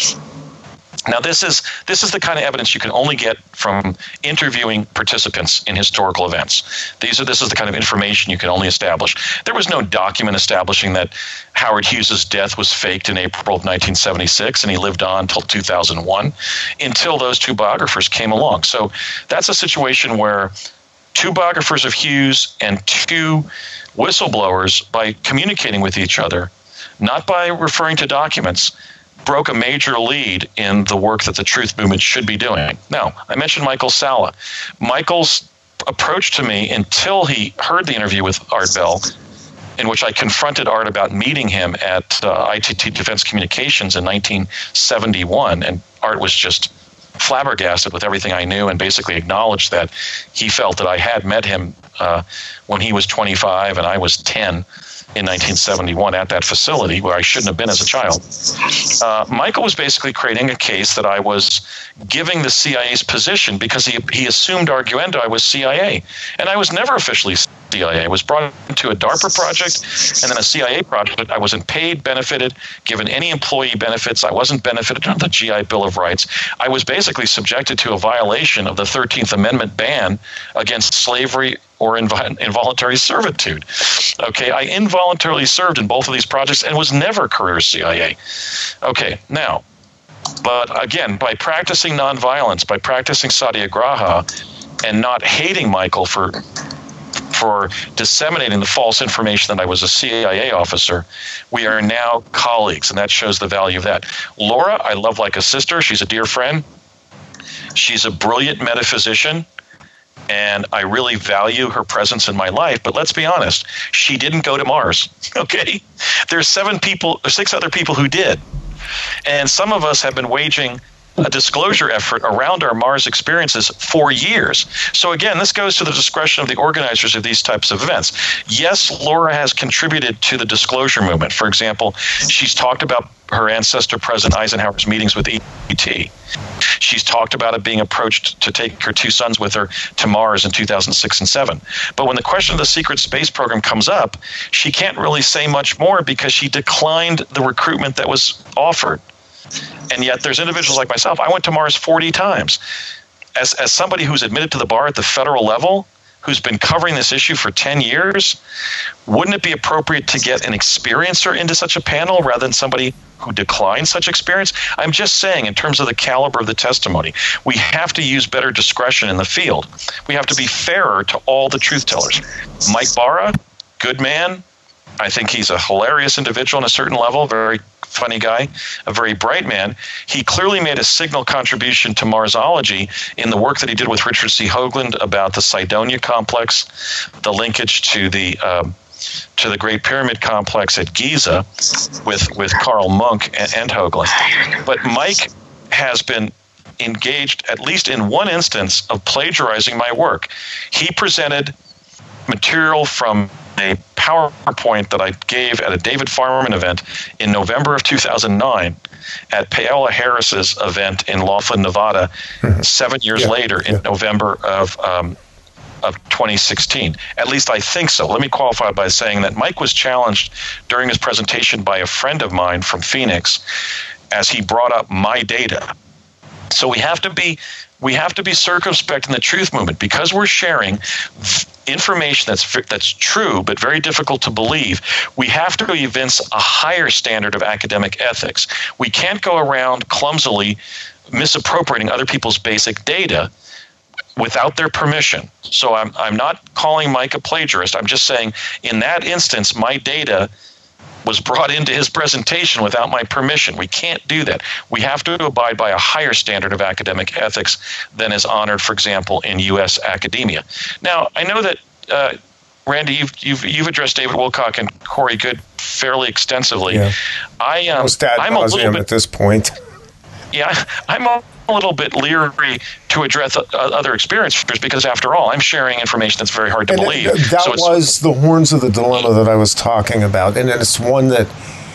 Now, this is this is the kind of evidence you can only get from interviewing participants in historical events. These are this is the kind of information you can only establish. There was no document establishing that Howard Hughes' death was faked in April of nineteen seventy-six, and he lived on until two thousand one, until those two biographers came along. So that's a situation where two biographers of Hughes and two whistleblowers, by communicating with each other, not by referring to documents, broke a major lead in the work that the Truth Movement should be doing. Now, I mentioned Michael Salla. Michael's approach to me, until he heard the interview with Art Bell, in which I confronted Art about meeting him at uh, I T T Defense Communications in nineteen seventy-one, and Art was just flabbergasted with everything I knew and basically acknowledged that he felt that I had met him uh, when he was twenty-five and I was ten. In nineteen seventy-one at that facility where I shouldn't have been as a child. Uh, Michael was basically creating a case that I was giving the C I A's position because he he assumed arguendo I was C I A. And I was never officially C I A. I was brought into a DARPA project and then a C I A project. I wasn't paid, benefited, given any employee benefits. I wasn't benefited under the G I Bill of Rights. I was basically subjected to a violation of the thirteenth Amendment ban against slavery or inv- involuntary servitude. Okay, I involuntarily served in both of these projects and was never career C I A. Okay, now, but again, by practicing nonviolence, by practicing satyagraha, and not hating Michael for for disseminating the false information that I was a C I A officer, we are now colleagues, and that shows the value of that. Laura, I love like a sister. She's a dear friend. She's a brilliant metaphysician, and I really value her presence in my life. But let's be honest, she didn't go to Mars, okay? There's seven people, or six other people who did. And some of us have been waging a disclosure effort around our Mars experiences for years. So again, this goes to the discretion of the organizers of these types of events. Yes, Laura has contributed to the disclosure movement. For example, she's talked about her ancestor, President Eisenhower's meetings with E T. She's talked about it being approached to take her two sons with her to Mars in two thousand six and seven. But when the question of the secret space program comes up, she can't really say much more because she declined the recruitment that was offered. And yet there's individuals like myself. I went to Mars forty times. As as somebody who's admitted to the bar at the federal level, who's been covering this issue for ten years, wouldn't it be appropriate to get an experiencer into such a panel rather than somebody who declined such experience? I'm just saying, in terms of the caliber of the testimony, we have to use better discretion in the field. We have to be fairer to all the truth tellers. Mike Barra, good man. I think he's a hilarious individual on a certain level, very funny guy, a very bright man. He clearly made a signal contribution to Marsology in the work that he did with Richard C. Hoagland about the Cydonia complex, the linkage to the um, to the Great Pyramid complex at Giza with with Carl Munk and, and Hoagland. But Mike has been engaged, at least in one instance, of plagiarizing my work. He presented material from a PowerPoint that I gave at a David Farman event in November of two thousand nine at Paola Harris's event in Laughlin, Nevada, mm-hmm. seven years yeah, later in yeah. November of um, of twenty sixteen. At least I think so. Let me qualify by saying that Mike was challenged during his presentation by a friend of mine from Phoenix as he brought up my data. So we have to be we have to be circumspect in the truth movement because we're sharing information that's that's true but very difficult to believe. We have to evince a higher standard of academic ethics. We can't go around clumsily misappropriating other people's basic data without their permission. So I'm I'm not calling Mike a plagiarist. I'm just saying in that instance, my data was brought into his presentation without my permission. We can't do that. We have to abide by a higher standard of academic ethics than is honored, for example, in U S academia. Now, I know that, uh, Randy, you've, you've, you've addressed David Wilcock and Corey Goode fairly extensively. Yeah. I um, Most ad I'm a little nauseam bit at this point. Yeah, I'm a little bit leery to address uh, other experiencers because, after all, I'm sharing information that's very hard to And believe. it- that so it's, was the horns of the dilemma that I was talking about, and it's one that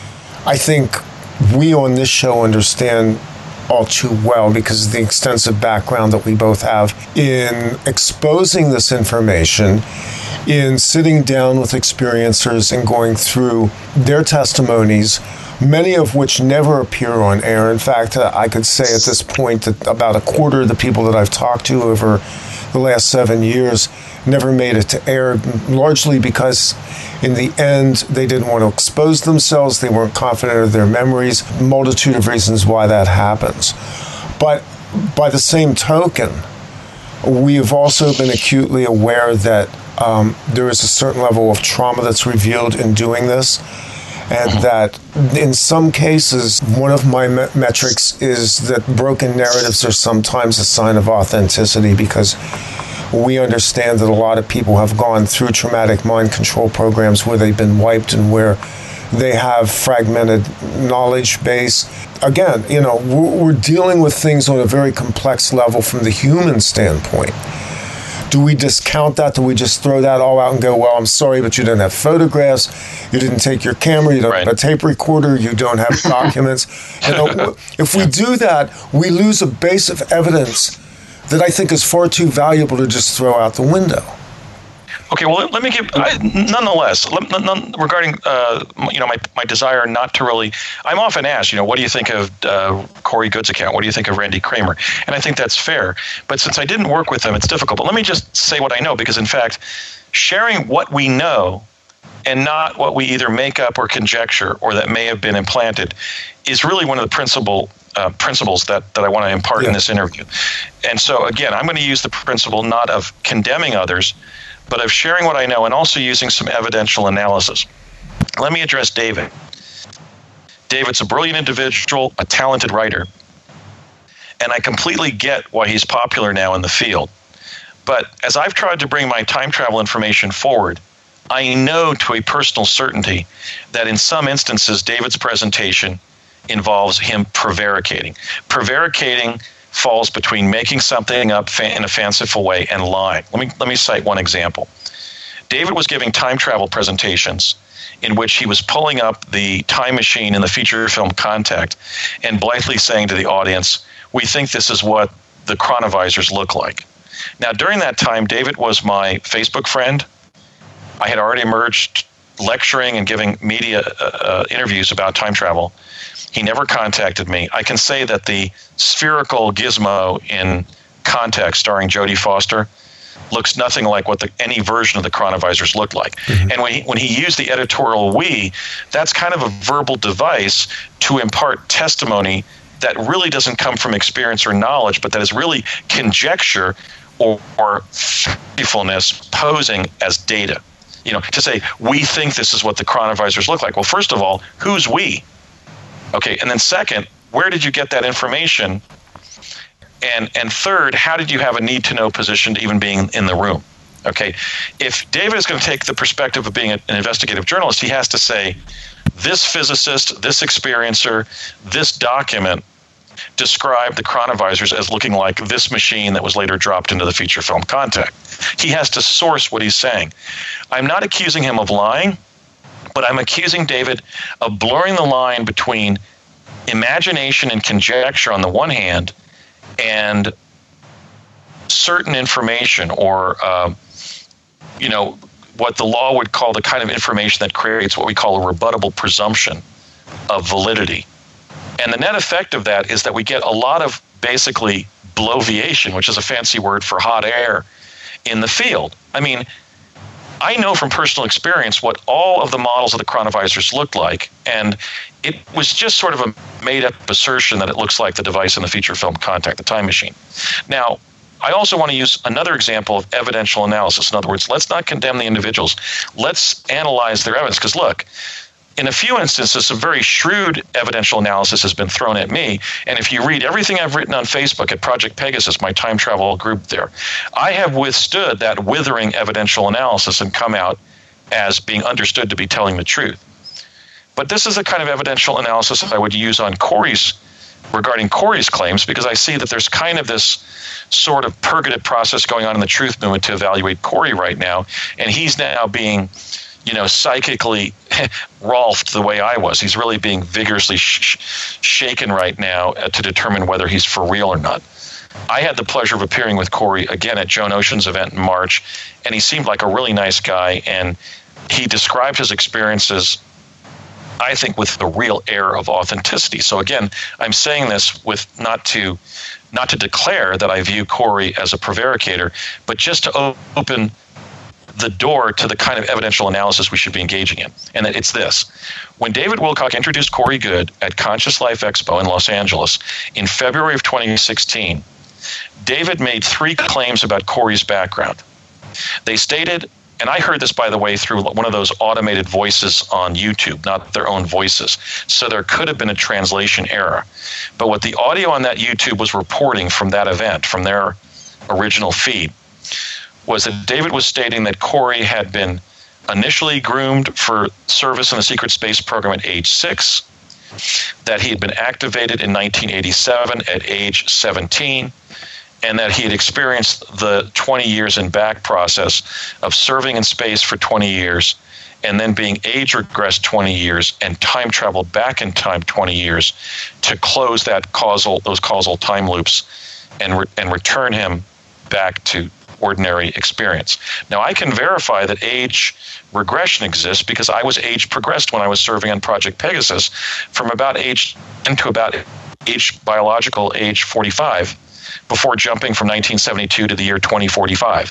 I think we on this show understand all too well because of the extensive background that we both have in exposing this information, in sitting down with experiencers and going through their testimonies, many of which never appear on air. In fact, uh, I could say at this point that about a quarter of the people that I've talked to over the last seven years never made it to air, largely because in the end, they didn't want to expose themselves. They weren't confident of their memories. A multitude of reasons why that happens. But by the same token, we have also been acutely aware that um, there is a certain level of trauma that's revealed in doing this. And that in some cases, one of my me- metrics is that broken narratives are sometimes a sign of authenticity because we understand that a lot of people have gone through traumatic mind control programs where they've been wiped and where they have fragmented knowledge base. Again, you know, we're, we're dealing with things on a very complex level from the human standpoint. Do we discount that? Do we just throw that all out and go, well, I'm sorry, but you don't have photographs, you didn't take your camera, you don't right. have a tape recorder, you don't have documents. You know, if we do that, we lose a base of evidence that I think is far too valuable to just throw out the window. Okay, well, let, let me give, I, nonetheless, let, none, regarding, uh, you know, my, my desire not to really, I'm often asked, you know, what do you think of uh, Corey Goode's account? What do you think of Randy Kramer? And I think that's fair. But since I didn't work with them, it's difficult. But let me just say what I know, because in fact, sharing what we know and not what we either make up or conjecture or that may have been implanted is really one of the principal uh, principles that, that I want to impart yeah. in this interview. And so, again, I'm going to use the principle not of condemning others, but of sharing what I know and also using some evidential analysis. Let me address David. David's a brilliant individual, a talented writer, and I completely get why he's popular now in the field. But as I've tried to bring my time travel information forward, I know to a personal certainty that in some instances, David's presentation involves him prevaricating. Prevaricating falls between making something up in a fanciful way and lying. Let me let me cite one example. David was giving time travel presentations in which he was pulling up the time machine in the feature film Contact and blithely saying to the audience, "We think this is what the chronovisors look like." Now, during that time, David was my Facebook friend. I had already emerged lecturing and giving media uh, interviews about time travel. He never contacted me. I can say that the spherical gizmo in Contact, starring Jodie Foster, looks nothing like what the, any version of the chronovisors looked like. Mm-hmm. And when he, when he used the editorial "we," that's kind of a verbal device to impart testimony that really doesn't come from experience or knowledge, but that is really conjecture or, or faithfulness posing as data. You know, to say, we think this is what the chronovisors look like. Well, first of all, who's we? Okay, and then second, where did you get that information? And and third, how did you have a need-to-know position to even being in the room? Okay, if David is going to take the perspective of being an investigative journalist, he has to say, this physicist, this experiencer, this document describe the chronovisors as looking like this machine that was later dropped into the feature film Contact. He has to source what he's saying. I'm not accusing him of lying, but I'm accusing David of blurring the line between imagination and conjecture on the one hand and certain information or, uh, you know, what the law would call the kind of information that creates what we call a rebuttable presumption of validity. And the net effect of that is that we get a lot of basically bloviation, which is a fancy word for hot air, in the field. I mean, I know from personal experience what all of the models of the chronovisors looked like, and it was just sort of a made-up assertion that it looks like the device in the feature film Contact, the time machine. Now, I also want to use another example of evidential analysis. In other words, let's not condemn the individuals. Let's analyze their evidence, because look, in a few instances, some very shrewd evidential analysis has been thrown at me. And if you read everything I've written on Facebook at Project Pegasus, my time travel group there, I have withstood that withering evidential analysis and come out as being understood to be telling the truth. But this is the kind of evidential analysis that I would use on Corey's, regarding Corey's claims, because I see that there's kind of this sort of purgative process going on in the truth movement to evaluate Corey right now, and he's now being, you know, psychically Rolfed the way I was. He's really being vigorously sh- shaken right now to determine whether he's for real or not. I had the pleasure of appearing with Corey again at Joan Oshin's event in March, and he seemed like a really nice guy, and he described his experiences, I think, with the real air of authenticity. So again, I'm saying this with not to not to declare that I view Corey as a prevaricator, but just to o- open the door to the kind of evidential analysis we should be engaging in. And it's this. When David Wilcock introduced Corey Goode at Conscious Life Expo in Los Angeles in February of twenty sixteen, David made three claims about Corey's background. They stated, and I heard this, by the way, through one of those automated voices on YouTube, not their own voices. So there could have been a translation error. But what the audio on that YouTube was reporting from that event, from their original feed, was that David was stating that Corey had been initially groomed for service in the secret space program at age six, that he had been activated in nineteen eighty-seven at age seventeen, and that he had experienced the twenty years in back process of serving in space for twenty years and then being age regressed twenty years and time traveled back in time twenty years to close that causal those causal time loops and re- and return him back to ordinary experience. Now, I can verify that age regression exists because I was age progressed when I was serving on Project Pegasus from about age into about age biological age forty-five before jumping from nineteen seventy-two to the year twenty forty-five.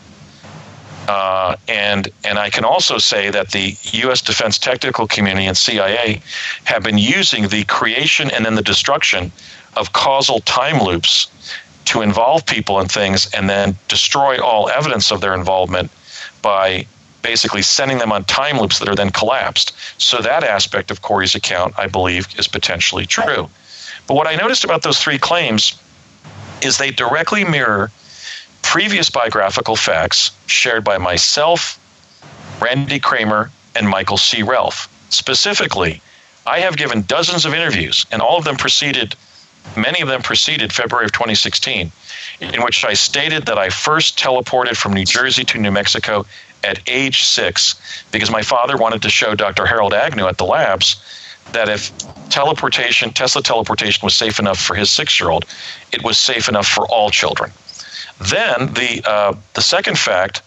Uh, and and I can also say that the U S Defense Technical Community and C I A have been using the creation and then the destruction of causal time loops to involve people in things and then destroy all evidence of their involvement by basically sending them on time loops that are then collapsed. So that aspect of Corey's account, I believe, is potentially true. But what I noticed about those three claims is they directly mirror previous biographical facts shared by myself, Randy Kramer, and Michael C. Relf. Specifically, I have given dozens of interviews, and all of them preceded Many of them preceded February of twenty sixteen, in which I stated that I first teleported from New Jersey to New Mexico at age six because my father wanted to show Doctor Harold Agnew at the labs that if teleportation, Tesla teleportation was safe enough for his six-year-old, it was safe enough for all children. Then the uh, the second fact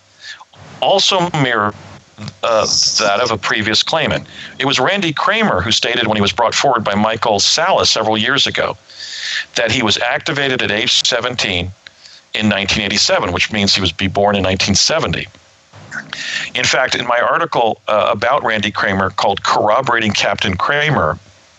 also mirrored Uh, that of a previous claimant. It was Randy Kramer who stated when he was brought forward by Michael Salas several years ago that he was activated at age seventeen in nineteen eighty-seven, which means he was be born in nineteen seventy. In fact, in my article uh, about Randy Kramer called Corroborating Captain Kramer,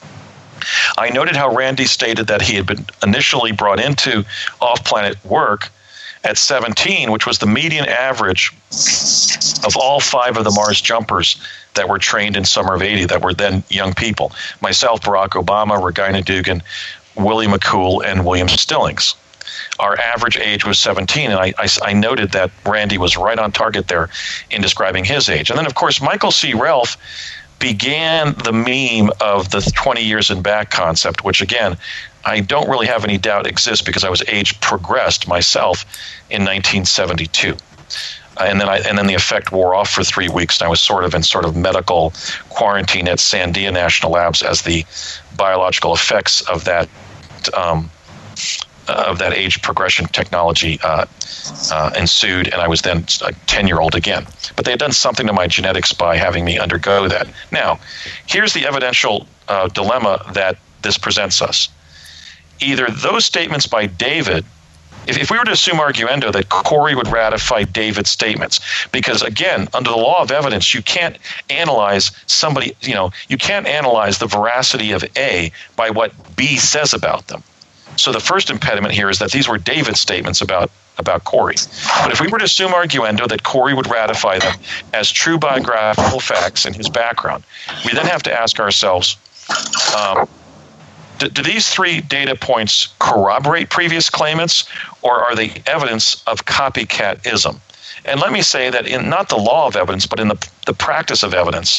I noted how Randy stated that he had been initially brought into off-planet work at seventeen, which was the median average of all five of the Mars jumpers that were trained in summer of eighty that were then young people. Myself, Barack Obama, Regina Dugan, Willie McCool, and William Stillings. Our average age was seventeen, and I, I, I noted that Randy was right on target there in describing his age. And then, of course, Michael C. Relf began the meme of the twenty years in back concept, which, again, I don't really have any doubt exists because I was age progressed myself in nineteen seventy-two. Uh, and then I, and then the effect wore off for three weeks, and I was sort of in sort of medical quarantine at Sandia National Labs as the biological effects of that um, uh, of that age progression technology uh, uh, ensued, and I was then a ten-year-old again. But they had done something to my genetics by having me undergo that. Now, here's the evidential uh, dilemma that this presents us. Either those statements by David, if, if we were to assume arguendo that Corey would ratify David's statements, because again, under the law of evidence, you can't analyze somebody, you know, you can't analyze the veracity of A by what B says about them. So the first impediment here is that these were David's statements about, about Corey. But if we were to assume arguendo that Corey would ratify them as true biographical facts in his background, we then have to ask ourselves, um, Do, do these three data points corroborate previous claimants, or are they evidence of copycatism? And let me say that in not the law of evidence, but in the, the practice of evidence,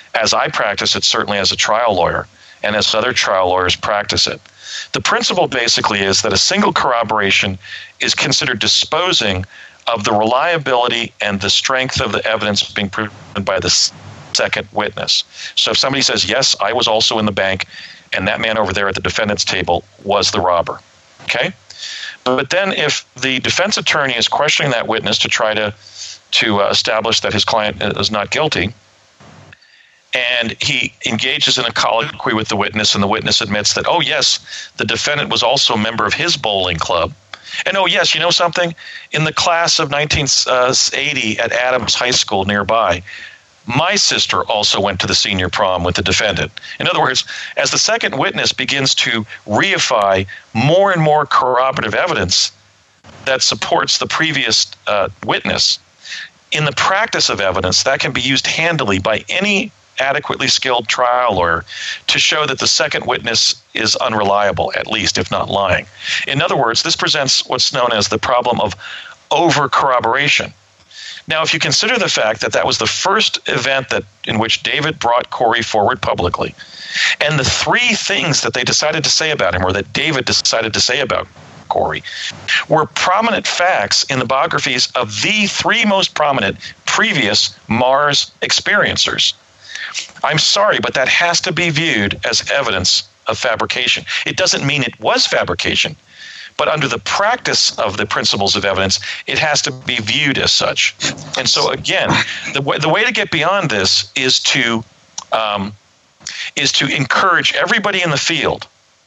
as I practice it, certainly as a trial lawyer, and as other trial lawyers practice it. The principle basically is that a single corroboration is considered disposing of the reliability and the strength of the evidence being proven by the second witness. So if somebody says, yes, I was also in the bank, and that man over there at the defendant's table was the robber, okay? But then if the defense attorney is questioning that witness to try to, to uh, establish that his client is not guilty, and he engages in a colloquy with the witness, and the witness admits that, oh, yes, the defendant was also a member of his bowling club. And, oh, yes, you know something? In the class of nineteen eighty at Adams High School nearby, my sister also went to the senior prom with the defendant. In other words, as the second witness begins to reify more and more corroborative evidence that supports the previous uh, witness, in the practice of evidence, that can be used handily by any adequately skilled trial lawyer to show that the second witness is unreliable, at least, if not lying. In other words, this presents what's known as the problem of over-corroboration. Now, if you consider the fact that that was the first event that in which David brought Corey forward publicly, and the three things that they decided to say about him, or that David decided to say about Corey, were prominent facts in the biographies of the three most prominent previous Mars experiencers, I'm sorry, but that has to be viewed as evidence of fabrication. It doesn't mean it was fabrication, but under the practice of the principles of evidence, it has to be viewed as such. And so again, the way, the way to get beyond this is to um, is to encourage everybody in the field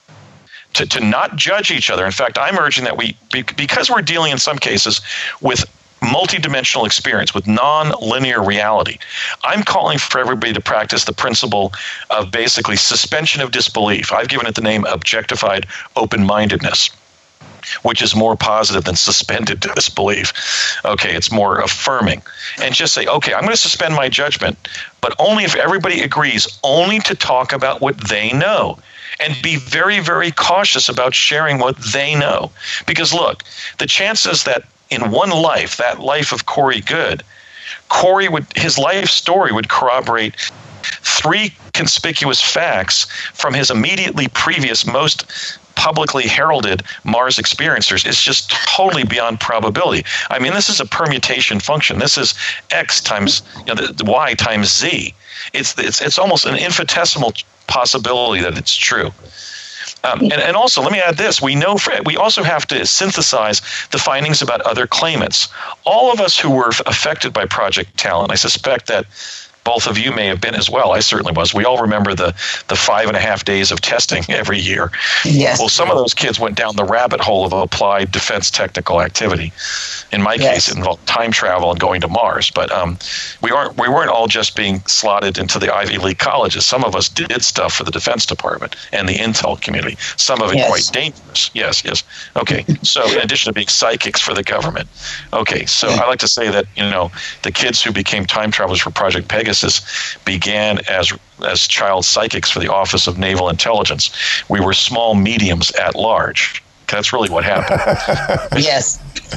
to, to not judge each other. In fact, I'm urging that we, because we're dealing in some cases with multidimensional experience, with non-linear reality, I'm calling for everybody to practice the principle of basically suspension of disbelief. I've given it the name objectified open-mindedness, which is more positive than suspended disbelief. Okay, it's more affirming. And just say, okay, I'm going to suspend my judgment, but only if everybody agrees only to talk about what they know. And be very, very cautious about sharing what they know. Because look, the chances that in one life, that life of Corey Goode, Corey would, his life story would corroborate three conspicuous facts from his immediately previous, most publicly heralded Mars experiencers is just totally beyond probability. I mean, this is a permutation function. This is X times, you know, the, the Y times Z. It's it's it's almost an infinitesimal possibility that it's true. Um, and, and also, let me add this. We know for, we also have to synthesize the findings about other claimants. All of us who were affected by Project Talent, I suspect that both of you may have been as well. I certainly was. We all remember the, the five and a half days of testing every year. Yes. Well, some of those kids went down the rabbit hole of applied defense technical activity. In my yes. case, it involved time travel and going to Mars. But um, we aren't we weren't all just being slotted into the Ivy League colleges. Some of us did stuff for the Defense Department and the intel community. Some of it yes. quite dangerous. Yes, yes. Okay. So in addition to being psychics for the government. Okay. So I like to say that, you know, the kids who became time travelers for Project Pegasus began as as child psychics for the Office of Naval Intelligence. We were small mediums at large. That's really what happened. Yes.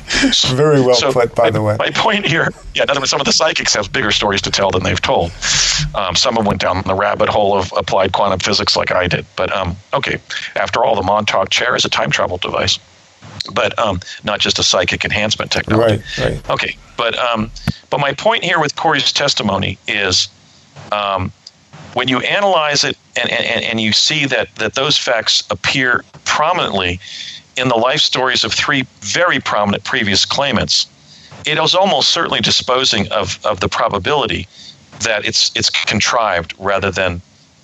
Very well so put, by my, the way. My point here, yeah, in other words, some of the psychics have bigger stories to tell than they've told. Um, some of them went down the rabbit hole of applied quantum physics like I did. But, um, okay, after all, the Montauk chair is a time travel device. But um, not just a psychic enhancement technology. Right, right. Okay, but um, but my point here with Corey's testimony is um, when you analyze it and, and, and you see that, that those facts appear prominently in the life stories of three very prominent previous claimants, it is almost certainly disposing of, of the probability that it's it's contrived rather than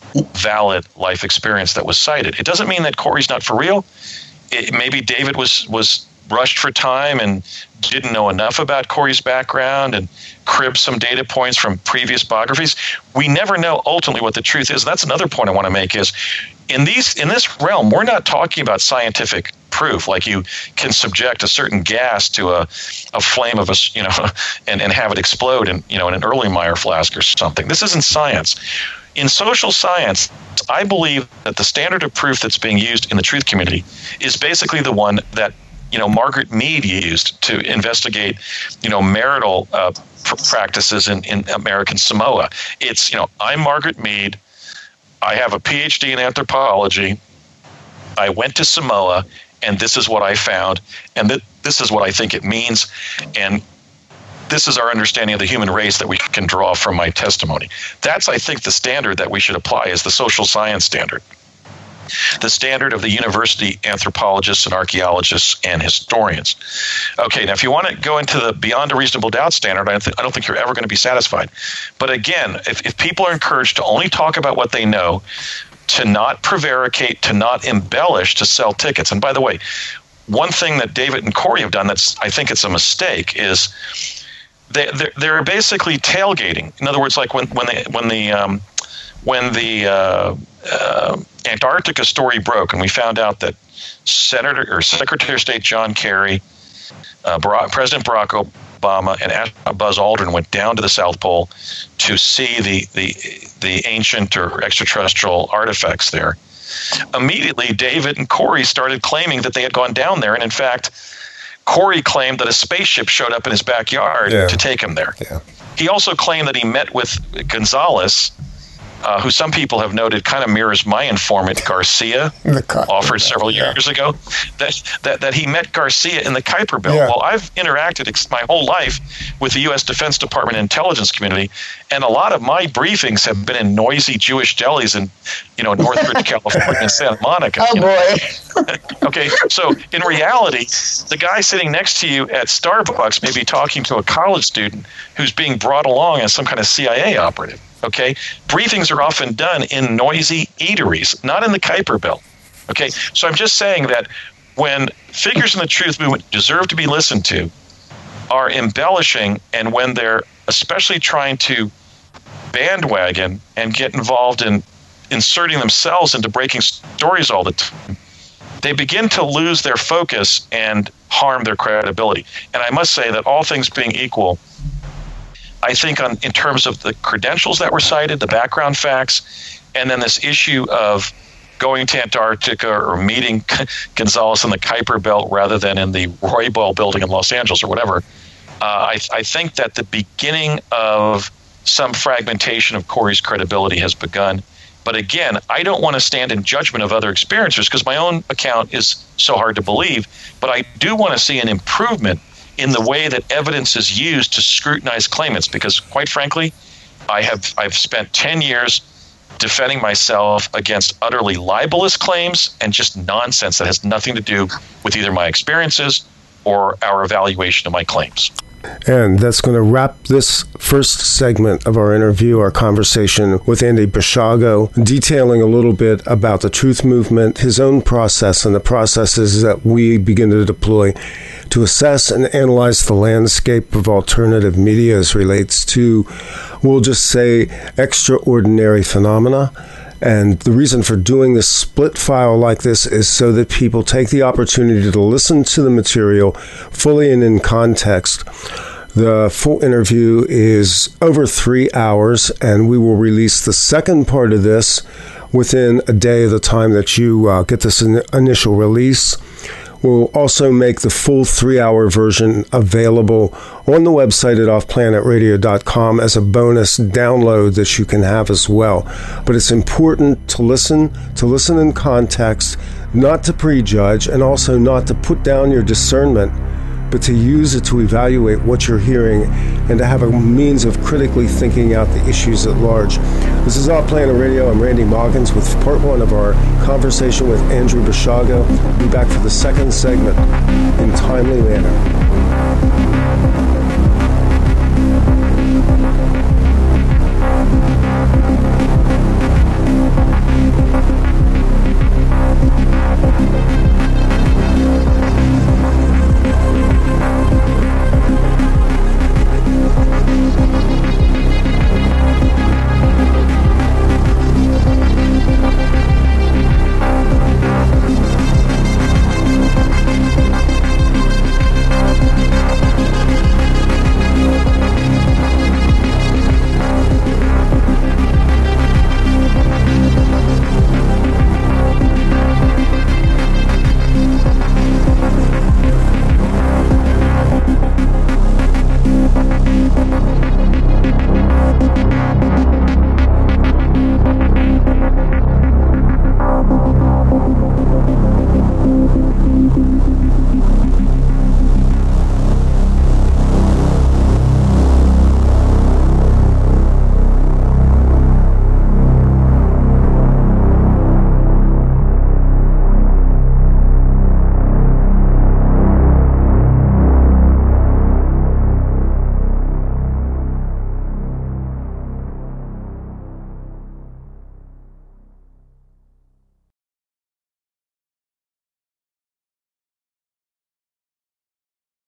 valid life experience that was cited. It doesn't mean that Corey's not for real. It, maybe David was, was rushed for time and didn't know enough about Corey's background and cribbed some data points from previous biographies. We never know ultimately what the truth is. That's another point I want to make is in these in this realm, we're not talking about scientific proof, like you can subject a certain gas to a, a flame of a, you know, and, and have it explode in, you know, in an Erlenmeyer flask or something. This isn't science. In social science, I believe that the standard of proof that's being used in the truth community is basically the one that, you know, Margaret Mead used to investigate, you know, marital uh, pr- practices in, in American Samoa. It's, you know, I'm Margaret Mead. I have a P H D in anthropology. I went to Samoa, and this is what I found, and th- this is what I think it means, and this is our understanding of the human race that we can draw from my testimony. That's, I think, the standard that we should apply is the social science standard. The standard of the university anthropologists and archaeologists and historians. Okay, now if you want to go into the beyond a reasonable doubt standard, I, th- I don't think you're ever going to be satisfied. But again, if, if people are encouraged to only talk about what they know, to not prevaricate, to not embellish, to sell tickets. And by the way, one thing that David and Corey have done that's, I think it's a mistake, is they, they're, they're basically tailgating. In other words, like when, when, they, when the... Um, When the uh, uh, Antarctica story broke, and we found out that Senator or Secretary of State John Kerry, uh, Barack, President Barack Obama, and Buzz Aldrin went down to the South Pole to see the the the ancient or extraterrestrial artifacts there. Immediately, David and Corey started claiming that they had gone down there, and in fact, Corey claimed that a spaceship showed up in his backyard yeah. to take him there. Yeah. He also claimed that he met with Gonzalez, Uh, who some people have noted kind of mirrors my informant Garcia, offered several yeah. years ago, that, that that he met Garcia in the Kuiper Belt. Yeah. Well, I've interacted ex- my whole life with the U S Defense Department intelligence community, and a lot of my briefings have been in noisy Jewish delis in, you know, Northridge, California, and Santa Monica. Oh, boy. Okay, so in reality, the guy sitting next to you at Starbucks may be talking to a college student who's being brought along as some kind of C I A operative. Okay, briefings are often done in noisy eateries, not in the Kuiper Belt. Okay, so I'm just saying that when figures in the truth movement deserve to be listened to are embellishing, and when they're especially trying to bandwagon and get involved in inserting themselves into breaking stories all the time, they begin to lose their focus and harm their credibility. And I must say that all things being equal, I think on in terms of the credentials that were cited, the background facts, and then this issue of going to Antarctica or meeting Gonzalez in the Kuiper Belt rather than in the Roybal building in Los Angeles or whatever, uh, I, I think that the beginning of some fragmentation of Corey's credibility has begun. But again, I don't want to stand in judgment of other experiencers because my own account is so hard to believe, but I do want to see an improvement in the way that evidence is used to scrutinize claimants, because quite frankly, I have I've spent ten years defending myself against utterly libelous claims and just nonsense that has nothing to do with either my experiences or our evaluation of my claims. And that's going to wrap this first segment of our interview, our conversation with Andy Basiago, detailing a little bit about the truth movement, his own process, and the processes that we begin to deploy to assess and analyze the landscape of alternative media as relates to, we'll just say, extraordinary phenomena. And the reason for doing this split file like this is so that people take the opportunity to listen to the material fully and in context. The full interview is over three hours, and we will release the second part of this within a day of the time that you uh, get this in initial release. We'll also make the full three-hour version available on the website at off planet radio dot com as a bonus download that you can have as well. But it's important to listen, to listen in context, not to prejudge, and also not to put down your discernment, but to use it to evaluate what you're hearing and to have a means of critically thinking out the issues at large. This is Off Planet Radio. I'm Randy Moggins with part one of our conversation with Andrew Basiago. We'll be back for the second segment in timely manner.